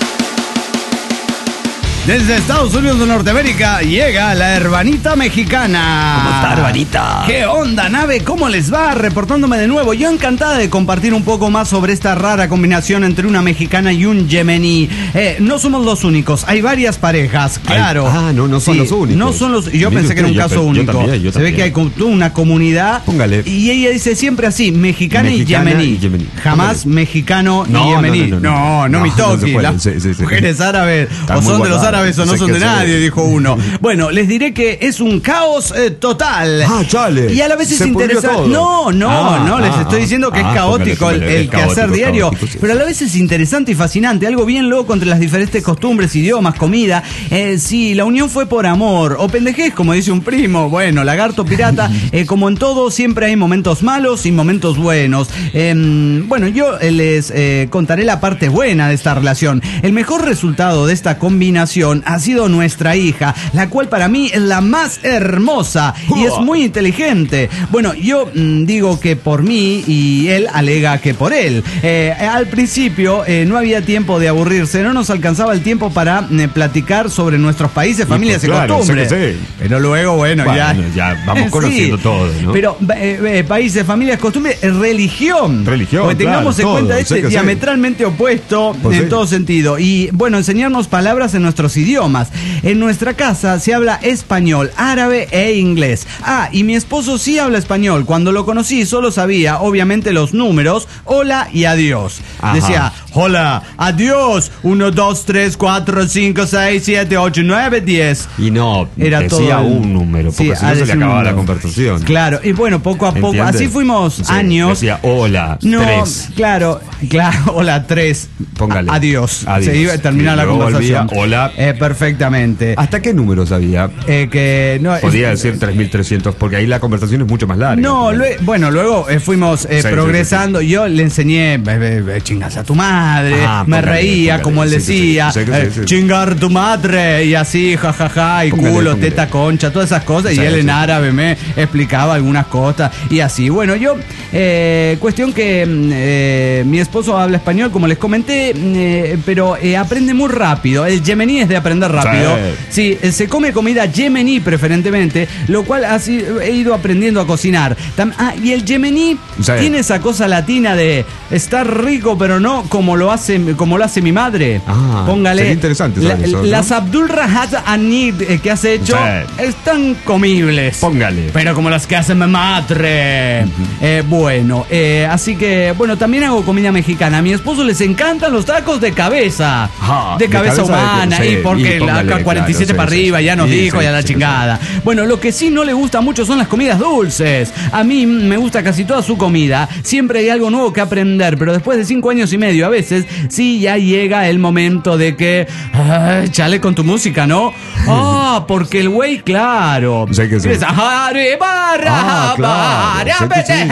Desde Estados Unidos de Norteamérica llega la Herbanita Mexicana. ¿Cómo está, Herbanita? ¿Qué onda, nave? ¿Cómo les va? Reportándome de nuevo. Yo encantada de compartir un poco más sobre esta rara combinación entre una mexicana y un yemení. Eh, no somos los únicos, hay varias parejas, claro. Ay, ah, no, no son sí, los únicos. No son los. Yo Mire pensé que era un usted, caso yo, único. Yo también, yo Se ve también. que hay como toda una comunidad. Póngale. Y ella dice siempre así: mexicana, Mexicana y yemení. y yemení. Jamás Póngale. mexicano No, y yemení. no, no, no, no, no. no, mi No, no toqui. se puede. Las Sí, sí, sí. mujeres árabes Está o muy son de los guardado. árabes o no Sé son que de sé. nadie, dijo uno. Bueno, les diré que es un caos eh, total. Ah, chale. Y a la vez es Se pudrió interesante. todo. No, no, Ah, no, les ah, estoy diciendo que ah, es caótico póngale, póngale, el, el es caótico, quehacer diario, caótico, sí, pero a sí. la vez es interesante y fascinante, algo bien loco entre las diferentes costumbres, idiomas, comida. Eh, sí, la unión fue por amor, o pendejez, como dice un primo. Bueno, lagarto pirata, eh, como en todo, siempre hay momentos malos y momentos buenos. Eh, bueno, yo les eh, contaré la parte buena de esta relación. El mejor resultado de esta combinación ha sido nuestra hija, la cual para mí es la más hermosa y es muy inteligente. Bueno, yo mmm, digo que por mí y él alega que por él. Eh, al principio eh, no había tiempo de aburrirse, no nos alcanzaba el tiempo para eh, platicar sobre nuestros países, familias y, pues, claro, costumbres. sé que sí. Pero luego, bueno, Bueno, ya, ya vamos conociendo todo, ¿no? Pero eh, eh, países, familias, costumbres, eh, religión. Religión, Porque tengamos claro, en cuenta todo, este sé que sí. diametralmente opuesto Pues en sí. todo sentido. Y bueno, enseñarnos palabras en nuestros idiomas. En nuestra casa se habla español, árabe e inglés. Ah, y mi esposo sí habla español. Cuando lo conocí solo sabía, obviamente, los números, hola y adiós. Ajá. Decía, hola, adiós, uno, dos, tres, cuatro, cinco, seis, siete, ocho, nueve, diez. Y no, Era decía todo el- un número, porque Sí, si ah, no se le decía un acababa la número. conversación. Claro, y bueno, poco a poco, ¿Entiende? así fuimos Sí, años. Decía hola, No, tres. claro, claro, hola, tres. Póngale. A- adiós. Adiós. Se iba a terminar Y la luego conversación. volvía, hola. Eh, perfectamente. ¿Hasta qué número sabía? Eh, que no, Podía es- decir tres mil trescientos, porque ahí la conversación es mucho más larga. No, lue- bueno, luego eh, fuimos eh, Sí, sí, progresando. Yo le enseñé, eh, eh, chingas a tu madre. Ah, me póngale, reía, póngale. como él Sí, sí, sí. decía. Sí, sí, eh, sí, sí. Chingar tu madre. Y así, jajaja. Y Póngale, culo, póngale. teta, concha, todas esas cosas. Sí, y él sí. en árabe me explicaba algunas cosas. Y así. Bueno, yo, eh, cuestión que mm, eh, mi esposo habla español, como les comenté, mm, eh, pero eh, aprende muy rápido. El yemení es de aprender rápido. Sí, eh, se come comida yemení preferentemente, lo cual así he ido aprendiendo a cocinar. Tam- ah, y el yemení Sí. tiene esa cosa latina de estar rico, pero no como lo hace, como lo hace mi madre. Ah, Póngale. sería interesante saber la- eso, ¿no? Las Abdul Rahat Anid eh, que has hecho Sí. están comibles. Póngale. Pero como las que hace mi madre. Eh, bueno, eh, así que, bueno, también hago comida mexicana. A mi esposo les encantan los tacos de cabeza. Ah, de de cabeza cabeza de- humana. sí, y porque y la póngale, K cuarenta y siete claro, para sí, arriba sí, ya nos sí, dijo, sí, ya la sí, chingada. Bueno, lo que sí no le gusta mucho son las comidas dulces. A mí mm, me gusta casi toda su comida. Siempre hay algo nuevo que aprender, pero después de cinco años y medio, a veces, sí ya llega el momento de que, ay, chale con tu música, ¿no? Ah, porque el güey, claro. Sí que sí. Empieza, "Are, barra, Ah, barra, claro, sé que sí.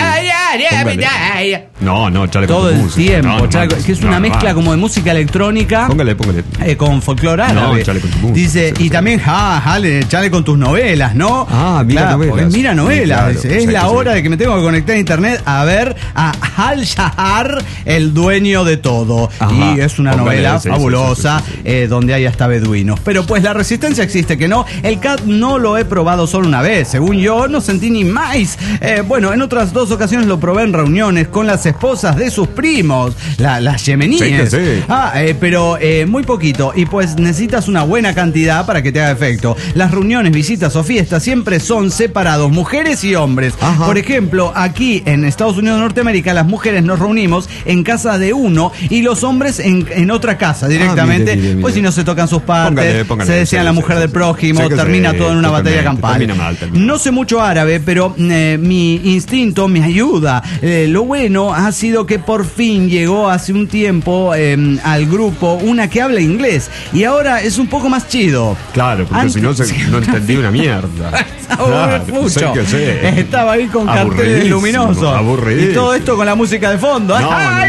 Póngale. No, no, chale con todo tu el música. tiempo, No, no, chale- no, que es no, una no, mezcla no. como de música electrónica. Póngale, póngale. Eh, con folclore No, árabe. chale con tu música, Dice, sí, sí, y sí. también, ja, jale, chale con tus novelas, ¿no? Ah, mira Claro, novelas. porque mira Sí, novelas. claro, Dice, es sí, la sí. hora de que me tengo que conectar a internet a ver a Al Shahar, el dueño de todo. Ajá, Y es una póngale, novela sí, sí, fabulosa, sí, sí, sí. eh, donde hay hasta beduinos. Pero pues la resistencia existe, que no. El cat no lo he probado solo una vez. Según yo, no sentí ni más. Eh, bueno, en otras dos ocasiones lo probé en reuniones con las esposas de sus primos, la- las yemeníes. Sí, que sí. Ah, eh, pero eh, muy poquito. Y pues necesito necesitas una buena cantidad para que te haga efecto. Las reuniones, visitas o fiestas siempre son separados, mujeres y hombres. Ajá. Por ejemplo, aquí en Estados Unidos de Norteamérica, las mujeres nos reunimos en casa de uno y los hombres en, en otra casa directamente. Ah, mire, mire, mire. Pues si no se tocan sus partes, póngale, póngale, se desean sí, la mujer sí, del sí, prójimo, termina sí, todo en una batalla campal. Termina mal, termina. No sé mucho árabe, pero eh, mi instinto me ayuda. Eh, lo bueno ha sido que por fin llegó hace un tiempo eh, al grupo una que habla inglés y ahora es un poco más chido. Claro, porque Antes, si no, se, no entendí una mierda. Claro, mucho. Que sé. Estaba ahí con carteles luminosos. Aburridísimo. Y todo esto con la música de fondo. No, no,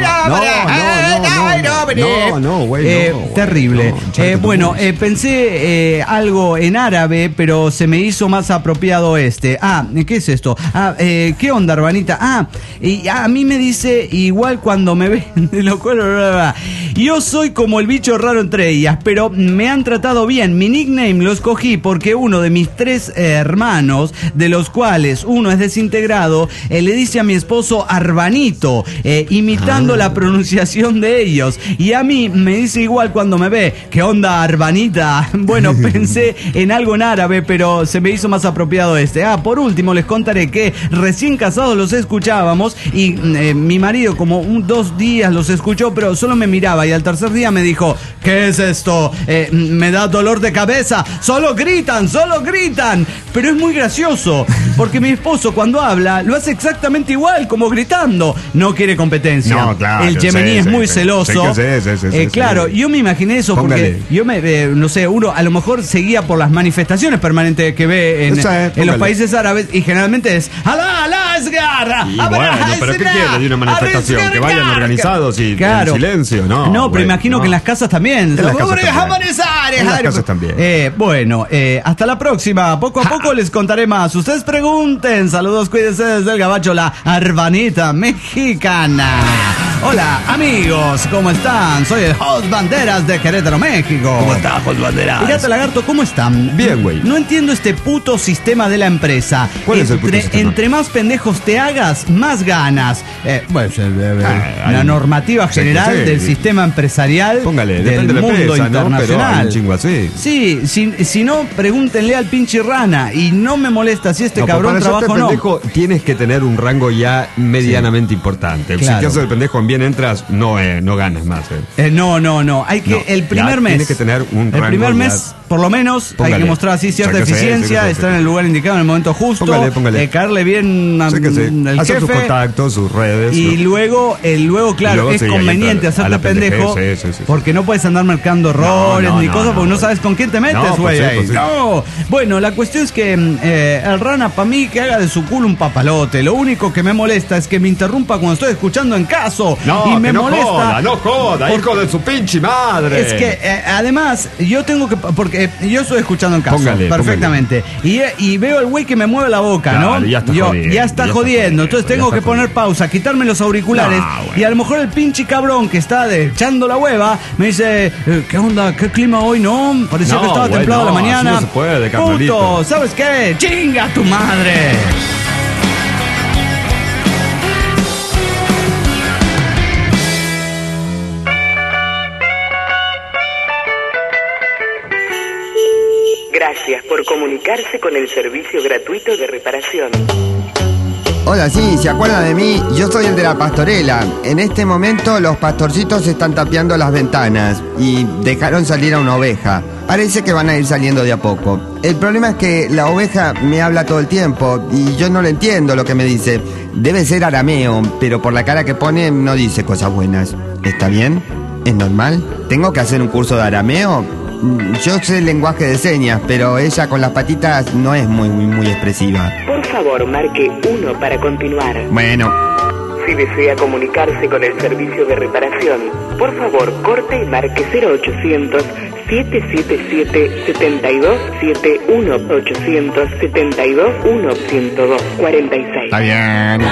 no, no, no, güey, eh, no, güey, terrible. No, eh, bueno, eh, pensé eh, algo en árabe, pero se me hizo más apropiado este. Ah, ¿qué es esto? Ah, eh, ¿qué onda, hermanita? Ah, y a mí me dice igual cuando me ven, de lo cual, bla, bla, bla. Yo soy como el bicho raro entre ellas, pero me han tratado bien. Mi nickname lo escogí porque uno de mis tres eh, hermanos, de los cuales uno es desintegrado, eh, le dice a mi esposo Arbanito, eh, imitando ah. la pronunciación de ellos. Y a mí me dice igual cuando me ve. ¿Qué onda, Arbanita? Bueno, pensé en algo en árabe, pero se me hizo más apropiado este. Ah, por último les contaré que recién casados los escuchábamos y eh, mi marido como un, dos días los escuchó, pero solo me miraba y al tercer día me dijo, ¿qué es esto? Eh, me da dolor de cabeza. Solo gritan, solo gritan. Pero es muy gracioso, porque mi esposo cuando habla lo hace exactamente igual, como gritando. No quiere competencia. No, claro, el yemení sí, es muy sí, celoso. Sí, sí, sí, sí, eh, claro, sí. yo me imaginé eso Póngale. porque yo me, eh, no sé, uno a lo mejor seguía por las manifestaciones permanentes que ve en, es, en los países árabes y generalmente es Alá, Alá, es garra. Y bueno, pero ¿qué quiere de una manifestación? Que vayan organizados y claro. en silencio, ¿no? No, pero bueno, imagino no. que en las casas también. En las casas también. En las casas también. Eh, bueno, eh, hasta la próxima. Poco a poco les contaré más. Ustedes pregunten. Saludos, cuídense desde el gabacho, la Arbanita mexicana. Hola, amigos, ¿cómo están? Soy el Host Banderas de Querétaro, México. ¿Cómo estás, Host Banderas? Fíjate, lagarto, ¿cómo están? Bien, güey. No entiendo este puto sistema de la empresa. ¿Cuál entre, es el puto sistema? Entre más pendejos te hagas, más ganas. Eh, bueno, eh, eh, ah, la hay, normativa general sí, del sí. sistema empresarial Póngale, del depende mundo de la empresa, internacional. ¿no? Pero hay un chingo así. Sí, si, si no, pregúntenle al pinche rana. Y no me molesta si este no, cabrón trabaja o no. Pendejo, tienes que tener un rango ya medianamente sí. importante. Claro. Si te haces el pendejo en bien entras, no, eh, no ganas más. Eh. Eh, no, no, no. Hay que, no, el primer mes. Tienes que tener un el rango. El primer mes, ya, por lo menos, póngale. hay que mostrar así cierta o sea, eficiencia, sé, sé, estar sé. en el lugar indicado en el momento justo. Póngale, póngale. Eh, caerle bien a, sé que sé. el hacer jefe. sus contactos, sus redes. Y ¿no? luego, el, luego, claro, luego, es sí, conveniente hacerte pendejo. Sí, sí, sí, porque no puedes andar marcando errores no, no, ni no, cosas no, porque no, no sabes con quién te metes, güey. No, pues sí, no. Bueno, la cuestión es que eh, el rana, para mí, que haga de su culo un papalote. Lo único que me molesta es que me interrumpa cuando estoy escuchando en caso. No, y me que no molesta. Joda, no joda, por... hijo de su pinche madre. Es que eh, además, yo tengo que. Porque yo estoy escuchando en caso. Póngale, perfectamente. Póngale. Y, y veo el güey que me mueve la boca, claro, ¿no? Ya está yo, jodiendo. Ya está ya jodiendo. Está entonces tengo que poner jodiendo. pausa, quitarme los auriculares. No, bueno. Y a lo mejor el pinche cabrón que está de, echando la hueva me dice: ¿qué onda? ¿Qué clima hoy? No, parecía no, que estaba güey, templado no, la mañana. Así no se puede, carnalito. Puto, ¿sabes qué? ¡Chinga tu madre! Gracias por comunicarse con el servicio gratuito de reparación. Hola, sí, ¿se acuerdan de mí? Yo soy el de la pastorela. En este momento los pastorcitos están tapiando las ventanas y dejaron salir a una oveja. Parece que van a ir saliendo de a poco. El problema es que la oveja me habla todo el tiempo y yo no le entiendo lo que me dice. Debe ser arameo, pero por la cara que pone no dice cosas buenas. ¿Está bien? ¿Es normal? ¿Tengo que hacer un curso de arameo? Yo sé el lenguaje de señas, pero ella con las patitas no es muy, muy, muy expresiva. Por favor, marque uno para continuar. Bueno. Si desea comunicarse con el servicio de reparación, por favor, corte y marque cero ochocientos, siete siete siete, siete dos siete uno, ochocientos setenta y dos, uno, ciento dos, cuarenta y seis. Está bien.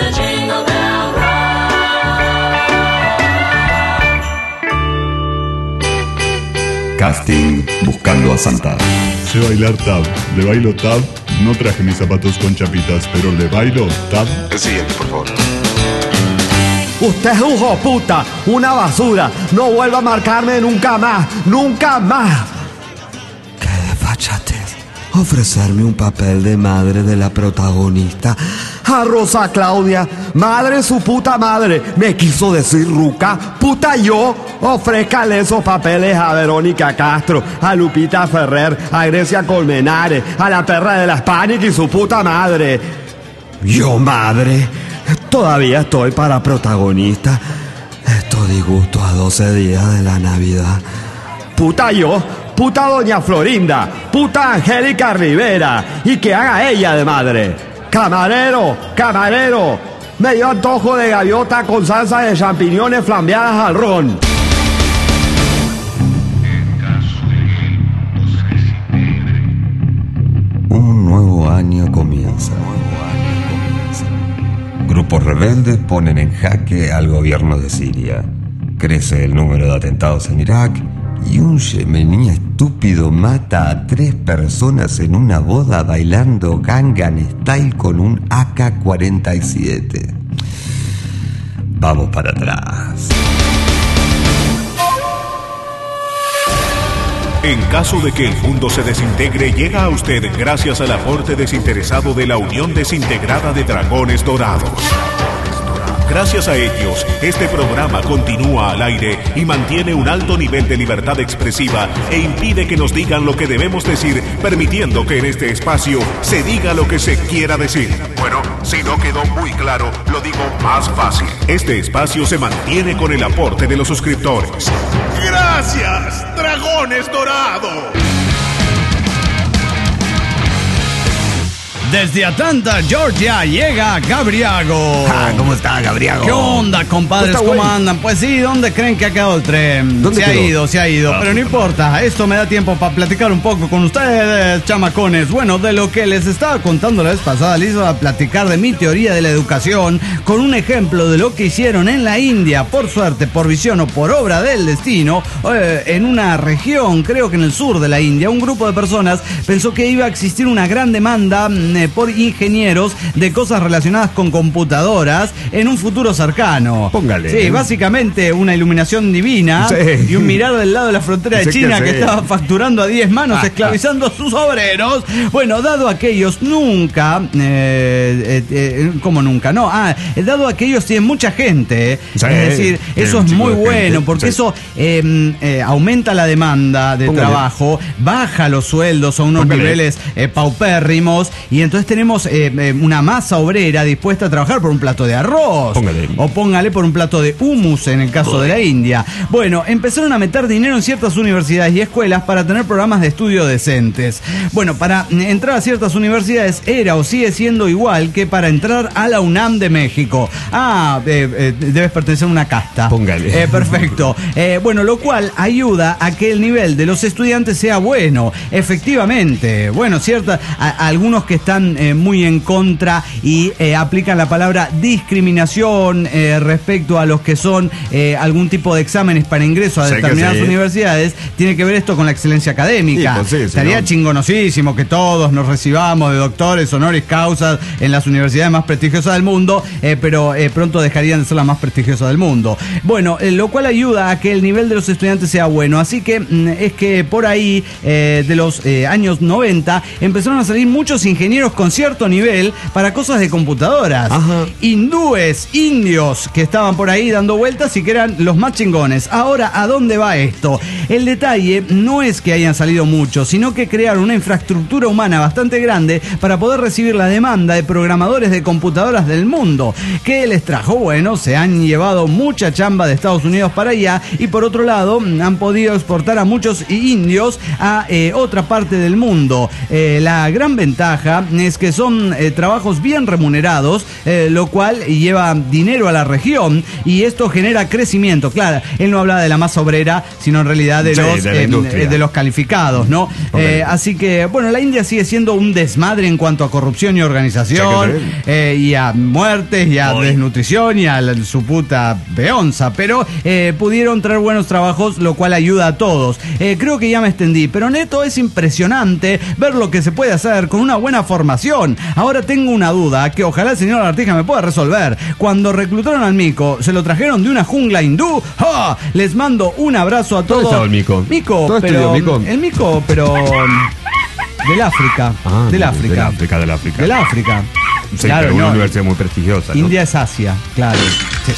Casting Buscando a Santa. Sé bailar tab. Le bailo tab. No traje mis zapatos con chapitas, pero le bailo tab. El siguiente, por favor. Usted es un hijo puta, una basura. No vuelva a marcarme nunca más, nunca más. ¡Qué desfachatez! Ofrecerme un papel de madre de la protagonista. A Rosa Claudia, madre su puta madre. Me quiso decir ruca, puta yo. Ofrézcale esos papeles a Verónica Castro, a Lupita Ferrer, a Grecia Colmenares, a la perra de las Panic y su puta madre. Yo, madre, todavía estoy para protagonista. Esto disgusto a doce días de la Navidad. Puta yo, puta doña Florinda, puta Angélica Rivera, y que haga ella de madre. Camarero, camarero, me dio antojo de gaviota con salsa de champiñones flambeadas al ron. Un nuevo año comienza. Grupos rebeldes ponen en jaque al gobierno de Siria. Crece el número de atentados en Irak y un yemení estúpido mata a tres personas en una boda bailando Gangnam Style con un A K cuarenta y siete. Vamos para atrás. En caso de que el mundo se desintegre, llega a usted gracias al aporte desinteresado de la Unión Desintegrada de Dragones Dorados. Gracias a ellos, este programa continúa al aire y mantiene un alto nivel de libertad expresiva e impide que nos digan lo que debemos decir, permitiendo que en este espacio se diga lo que se quiera decir. Bueno, si no quedó muy claro, lo digo más fácil. Este espacio se mantiene con el aporte de los suscriptores. ¡Gracias, Dragones Dorados! Desde Atlanta, Georgia, llega Gabriago. Ah, ¿cómo está, Gabriago? ¿Qué onda, compadres? ¿Cómo, ¿Cómo andan? Pues sí, ¿dónde creen que ha quedado el tren? ¿Dónde se quedó? ha ido, se ha ido, ah, pero no importa. Esto me da tiempo para platicar un poco con ustedes, chamacones. Bueno, de lo que les estaba contando la vez pasada, les iba a platicar de mi teoría de la educación con un ejemplo de lo que hicieron en la India, por suerte, por visión o por obra del destino, eh, en una región, creo que en el sur de la India, un grupo de personas pensó que iba a existir una gran demanda por ingenieros de cosas relacionadas con computadoras en un futuro cercano. Póngale. Sí, básicamente una iluminación divina, sí, y un mirar del lado de la frontera de China que, que estaba facturando a diez manos, ah, esclavizando ah. a sus obreros. Bueno, dado a que ellos nunca, eh, eh, eh, ¿cómo nunca? No, ah, dado a que ellos tienen mucha gente, sí, es decir, eso es muy bueno, gente, porque sí. eso eh, eh, aumenta la demanda de Póngale. trabajo, baja los sueldos a unos Póngale. niveles eh, paupérrimos, y entonces tenemos eh, eh, una masa obrera dispuesta a trabajar por un plato de arroz. Póngale. O póngale por un plato de hummus en el caso Uy. de la India. Bueno, empezaron a meter dinero en ciertas universidades y escuelas para tener programas de estudio decentes. Bueno, para entrar a ciertas universidades era o sigue siendo igual que para entrar a la UNAM de México. Ah, eh, eh, debes pertenecer a una casta. Póngale. Eh, perfecto. Eh, bueno, lo cual ayuda a que el nivel de los estudiantes sea bueno. Efectivamente. Bueno, cierta, a, a algunos que están eh, muy en contra y eh, aplican la palabra discriminación eh, respecto a los que son eh, algún tipo de exámenes para ingreso a sé determinadas sí. universidades, tiene que ver esto con la excelencia académica. Sí, pues sí, Estaría ¿no? chingonosísimo que todos nos recibamos de doctores honoris causas en las universidades más prestigiosas del mundo, eh, pero eh, pronto dejarían de ser las más prestigiosas del mundo. Bueno, eh, lo cual ayuda a que el nivel de los estudiantes sea bueno. Así que mm, es que por ahí eh, de los eh, años noventa empezaron a salir muchos ingenieros con cierto nivel para cosas de computadoras. Ajá. Hindúes, indios que estaban por ahí dando vueltas y que eran los más chingones. Ahora, ¿a dónde va esto? El detalle no es que hayan salido muchos, sino que crearon una infraestructura humana bastante grande para poder recibir la demanda de programadores de computadoras del mundo. ¿Qué les trajo? Bueno, se han llevado mucha chamba de Estados Unidos para allá y por otro lado han podido exportar a muchos indios a eh, otra parte del mundo. Eh, la gran ventaja es que son eh, trabajos bien remunerados, eh, lo cual lleva dinero a la región y esto genera crecimiento. Claro, él no hablaba de la masa obrera, sino en realidad de, sí, los, de, eh, de los calificados, ¿no? Okay. Eh, así que, bueno, la India sigue siendo un desmadre en cuanto a corrupción y organización, eh, y a muertes, y a Hoy. desnutrición, y a la, su puta peonza, pero eh, pudieron traer buenos trabajos, lo cual ayuda a todos. Eh, creo que ya me extendí, pero neto es impresionante ver lo que se puede hacer con una buena formación información. Ahora tengo una duda que ojalá el señor Artija me pueda resolver. Cuando reclutaron al mico, ¿se lo trajeron de una jungla hindú? ¡Oh! Les mando un abrazo a todos. ¿Dónde estaba el mico? Mico, ¿Dónde pero... estudió mico? El mico, pero... Del África. Ah, del de, África. Del África, del África. Del África. Sí, claro, pero una no. universidad muy prestigiosa, ¿no? India es Asia, claro. Sí.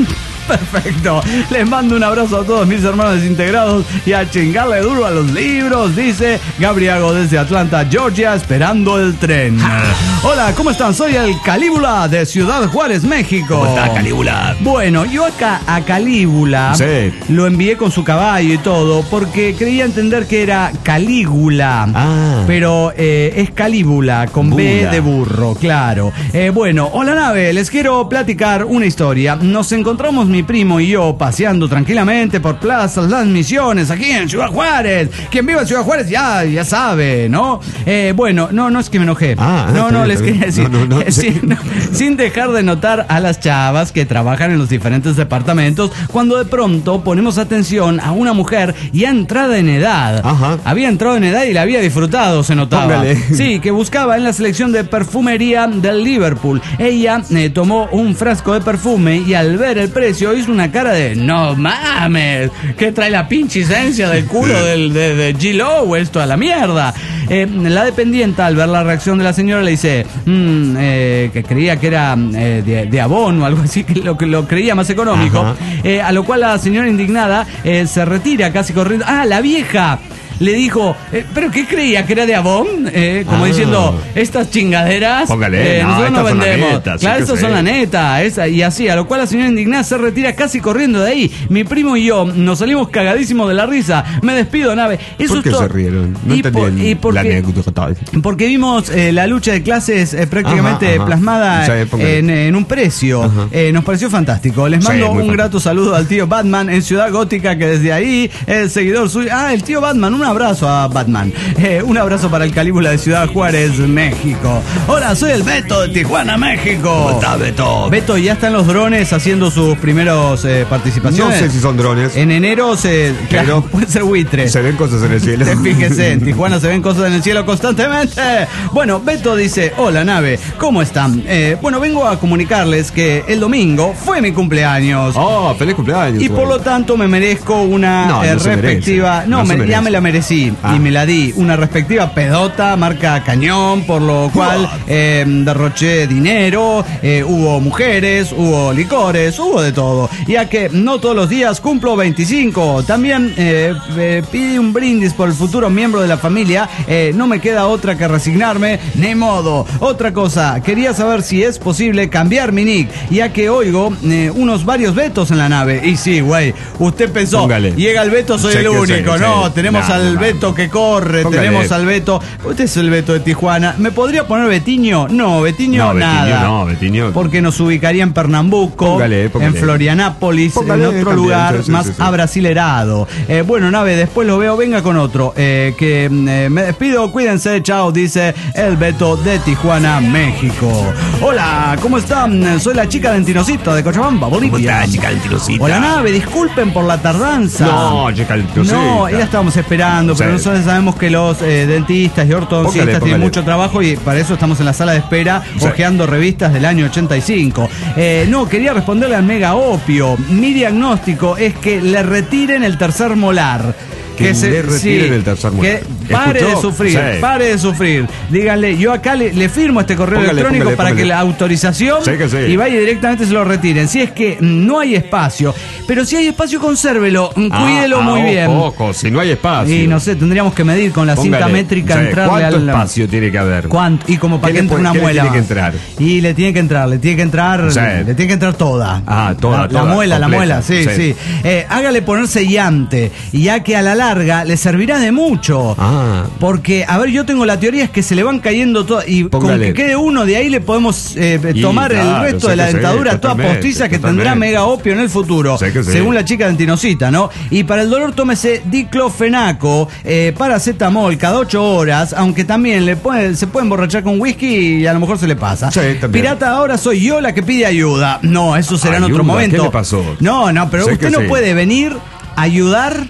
Perfecto. Les mando un abrazo a todos mis hermanos desintegrados y a chingarle duro a los libros, dice Gabriago desde Atlanta, Georgia, esperando el tren. Hola, ¿cómo están? Soy el Calíbula de Ciudad Juárez, México. ¿Cómo está, Calíbula? Bueno, yo acá a Calíbula sí. lo envié con su caballo y todo porque creía entender que era Calígula. Ah. Pero eh, es Calíbula con Bula. B de burro, claro. Eh, bueno, hola nave, les quiero platicar una historia. Nos encontramos mi primo y yo paseando tranquilamente por plazas Las Misiones, aquí en Ciudad Juárez. Quien vive en Ciudad Juárez ya, ya sabe, ¿no? Eh, bueno, no, no es que me enojé. Ah, no, no, bien, les quería decir. No, no, no. eh, sin, no, sin dejar de notar a las chavas que trabajan en los diferentes departamentos, cuando de pronto ponemos atención a una mujer ya entrada en edad. Ajá. Había entrado en edad y la había disfrutado, se notaba. Póngale. Sí, que buscaba en la selección de perfumería del Liverpool. Ella eh, tomó un frasco de perfume y al ver el precio hizo una cara de no mames, que trae la pinche esencia del culo del, de, de G-Lo, esto a la mierda. Eh, la dependienta, al ver la reacción de la señora, le dice mmm, eh, que creía que era eh, de, de Avon o algo así, que lo, que lo creía más económico. Eh, a lo cual la señora indignada eh, se retira casi corriendo. Ah, la vieja le dijo, eh, ¿pero qué creía? ¿Que era de Avon? Eh, como ah. diciendo, estas chingaderas Póngale, eh, no, nosotros no estas son la vendemos. neta, sí Claro, que estas sí. son la neta. Esa, y así, a lo cual la señora indignada se retira casi corriendo de ahí. Mi primo y yo nos salimos cagadísimos de la risa. Me despido, nave. Eso ¿Por qué es todo. se rieron? No y por, entendí y porque, la anécdota. porque vimos eh, la lucha de clases eh, prácticamente Ajá, ajá. plasmada Sí, póngale. en, en un precio. Eh, nos pareció fantástico. Les Sí, mando muy un grato saludo al tío Batman en Ciudad Gótica, que desde ahí el seguidor suyo. Ah, el tío Batman. Un abrazo a Batman. Eh, un abrazo para el Calíbula de Ciudad Juárez, México. Hola, soy el Beto de Tijuana, México. ¿Cómo está, Beto? Beto, ya están los drones haciendo sus primeros eh, participaciones. No sé si son drones. En enero se. Pero claro, puede ser buitre. Se ven cosas en el cielo. Fíjese, en Tijuana se ven cosas en el cielo constantemente. Bueno, Beto dice, hola nave, ¿cómo están? Eh, bueno, vengo a comunicarles que el domingo fue mi cumpleaños. Oh, feliz cumpleaños. Y por lo tanto me merezco una No, eh, no se respectiva... merece. No, No se me- ya merece. me la merecí Ah. y me la di. Una respectiva pedota, marca cañón, por lo cual eh, derroché dinero, eh, hubo mujeres, hubo licores, hubo de todo. Ya que no todos los días cumplo veinticinco. También eh, eh, pide un brindis por el futuro miembro de la familia. Eh, no me queda otra que resignarme, ni modo. Otra cosa, quería saber si es posible cambiar mi nick, ya que oigo eh, unos varios Betos en la nave. Y sí, güey, usted pensó, Póngale. llega el Beto, soy Sí, el que único. sí, no, sí. tenemos No, al no, Beto que corre, Póngale. tenemos al Beto. ¿Usted es el Beto de Tijuana? ¿Me podría poner Betiño? No, Betiño No, Betiño nada. no, Betiño. Porque nos ubicaría en Pernambuco, Póngale, póngale. en Florianápolis, Póngale, en otro también, lugar sí, sí, más sí, sí. abrasilerado. Eh, bueno, nave, después lo veo, venga con otro. Eh, que eh, me despido, cuídense, chao, dice el Beto de Tijuana, México. Hola, ¿cómo están? Soy la chica dentinocita de Cochabamba, Bolivia. ¿Cómo está, chica dentinocita? Hola, nave, disculpen por la tardanza. No, chica dentinocita. No, ya estábamos esperando, pero Sí. nosotros sabemos que los eh, dentistas y ortodoncistas Póngale, tienen póngale. mucho trabajo y para eso estamos en la sala de espera Sí. hojeando revistas del año ochenta y cinco. Eh, no, quería responderle al mega opio. Mi diagnóstico es que le retiren el tercer molar. Que le retiren el tercer molar. Que pare ¿Escuchó? de sufrir, Sí. pare de sufrir. Díganle, yo acá le, le firmo este correo Póngale, electrónico póngale, para póngale. que la autorización Sí que sí. y vaya directamente se lo retiren. Si es que no hay espacio, pero si hay espacio, consérvelo, cuídelo Ah, muy ah, bien. Ojo, si no hay espacio. Y no sé, tendríamos que medir con la cinta Póngale, métrica, sí, entrarle ¿cuánto al espacio tiene que haber? ¿Cuánto? Y como para ¿Qué que le entre puede- una qué le muela. tiene que más. entrar? Y le tiene que entrar, le tiene que entrar, Sí. le tiene que entrar toda. Ah, toda, La, toda, la muela, la completa, muela, sí, sí. sí. Eh, hágale poner sellante, y ya que a la larga le servirá de mucho. Ah. Porque, a ver, yo tengo la teoría es que se le van cayendo todas, y Póngale. con que quede uno de ahí le podemos eh, Y tomar el claro, resto sí de la que sí, dentadura toda totalmente, postiza que totalmente. tendrá mega opio en el futuro. Sí que sí. Según la chica dentinocita, ¿no? Y para el dolor tómese diclofenaco, eh, paracetamol cada ocho horas, aunque también le puede, se puede emborrachar con whisky y a lo mejor se le pasa. Sí, también. Pirata, ahora soy yo la que pide ayuda. No, eso será en otro Ayuda, momento. ¿qué le pasó? No, no, pero Sé usted que no sí. puede venir, ayudar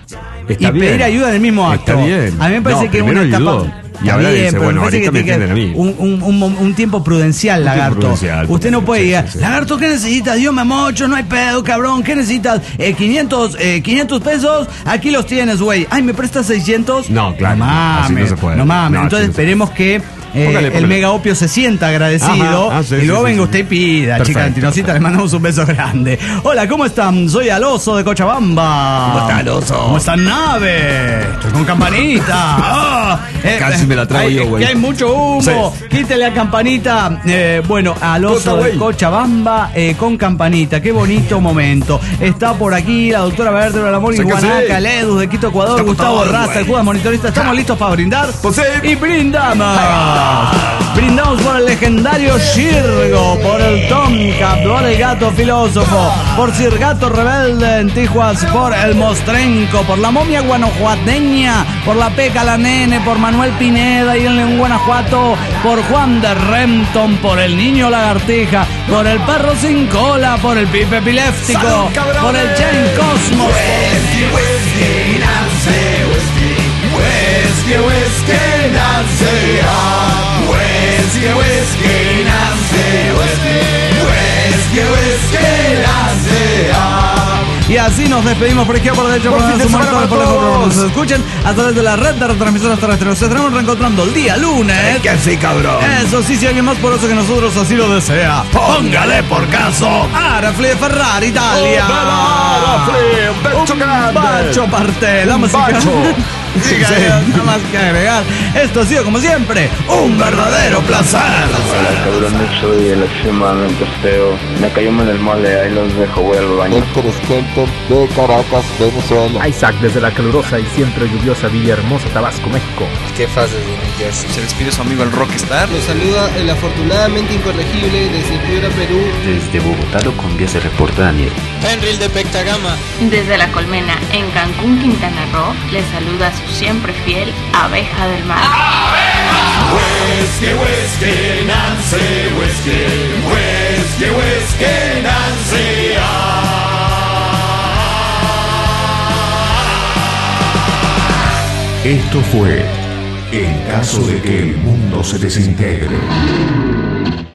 y bien. pedir ayuda en el mismo acto. Está bien. A mí me parece no, que una etapa... Y ahora bien, dice, pero bueno, me parece ahorita que me tiene entienden a mí. Un, un, un, un tiempo prudencial, Un Lagarto. tiempo prudencial, Usted no puede sí, ir, sí, sí. Lagarto, ¿qué necesitas? Dios me mocho, no hay pedo, cabrón. ¿Qué necesitas? Eh, quinientos, eh, quinientos pesos, aquí los tienes, güey. Ay, ¿me prestas seiscientos? No, claro, No mames, así no se puede. no mames. No, Entonces así no se esperemos que... Eh, Póngale, póngale. el mega opio se sienta agradecido. Ajá, ah, sí, y sí, luego sí, venga sí. usted y pida, Perfecto, chica Antinosita, perfecto. le mandamos un beso grande. Hola, ¿cómo están? Soy Aloso de Cochabamba. ¿Cómo está, Aloso? ¿Cómo está, Nave? Estoy con campanita. Ah, eh, Casi me la trago hay- yo, güey. Que hay mucho humo. Sí. Quítele a campanita. Eh, bueno, Aloso Cosa, de güey. Cochabamba eh, con campanita. Qué bonito momento. Está por aquí la doctora Vértebra, la Mori Sáquese. Guanaca, Ledus de Quito, Ecuador, Está Gustavo por todo, Raza, güey. el Judas Monitorista. Estamos listos para brindar. Pues sí. Y brindamos. Brindamos por el legendario Shirgo, por el Tomcat, por el Gato Filósofo, por Sir Gato Rebelde en Tijuas, por el Mostrenco, por la momia guanajuateña, por la Peca la Nene, por Manuel Pineda y en Guanajuato, por Juan de Renton, por el Niño Lagartija, por el Perro Sin Cola, por el Pipe Epiléptico, ¡Salud, cabrones! por el Chen Cosmos. Y así nos despedimos por izquierda, por derecha, por Buen fin de su semana monitor, por para lejos, por donde todos. nos escuchen a través de la red de retransmisoras terrestres. Nos estaremos reencontrando el día lunes. Que sí, cabrón. Eso sí, si alguien más poroso que nosotros así lo desea, póngale por caso. Arafli de Ferrari, Italia. Oh, bella Arafli, un bacio Un grande. bacio parte. La Un música. bacio. Sí, Sí. nada más que agregar. Esto ha sido, como siempre, un verdadero placer. Hola, cabrones, soy el extremadamente feo. Me cayó en el mole, ahí los dejo, voy al baño. Héctor Skelter de Caracas, Venezuela. Isaac desde la calurosa y siempre lluviosa Villahermosa, Tabasco, México. ¿Qué fases de New Jersey? Se despide su amigo el Rockstar. Los saluda el afortunadamente incorregible desde Piura, Perú. Desde Bogotá lo Colombia se reporta Daniel. Fenril de Pectagama. Desde La Colmena, en Cancún, Quintana Roo, les saluda su siempre fiel Abeja del Mar. Whisky, whisky, Nancy, whisky, whisky, whisky, Nancy. Esto fue En caso de que el mundo se desintegre.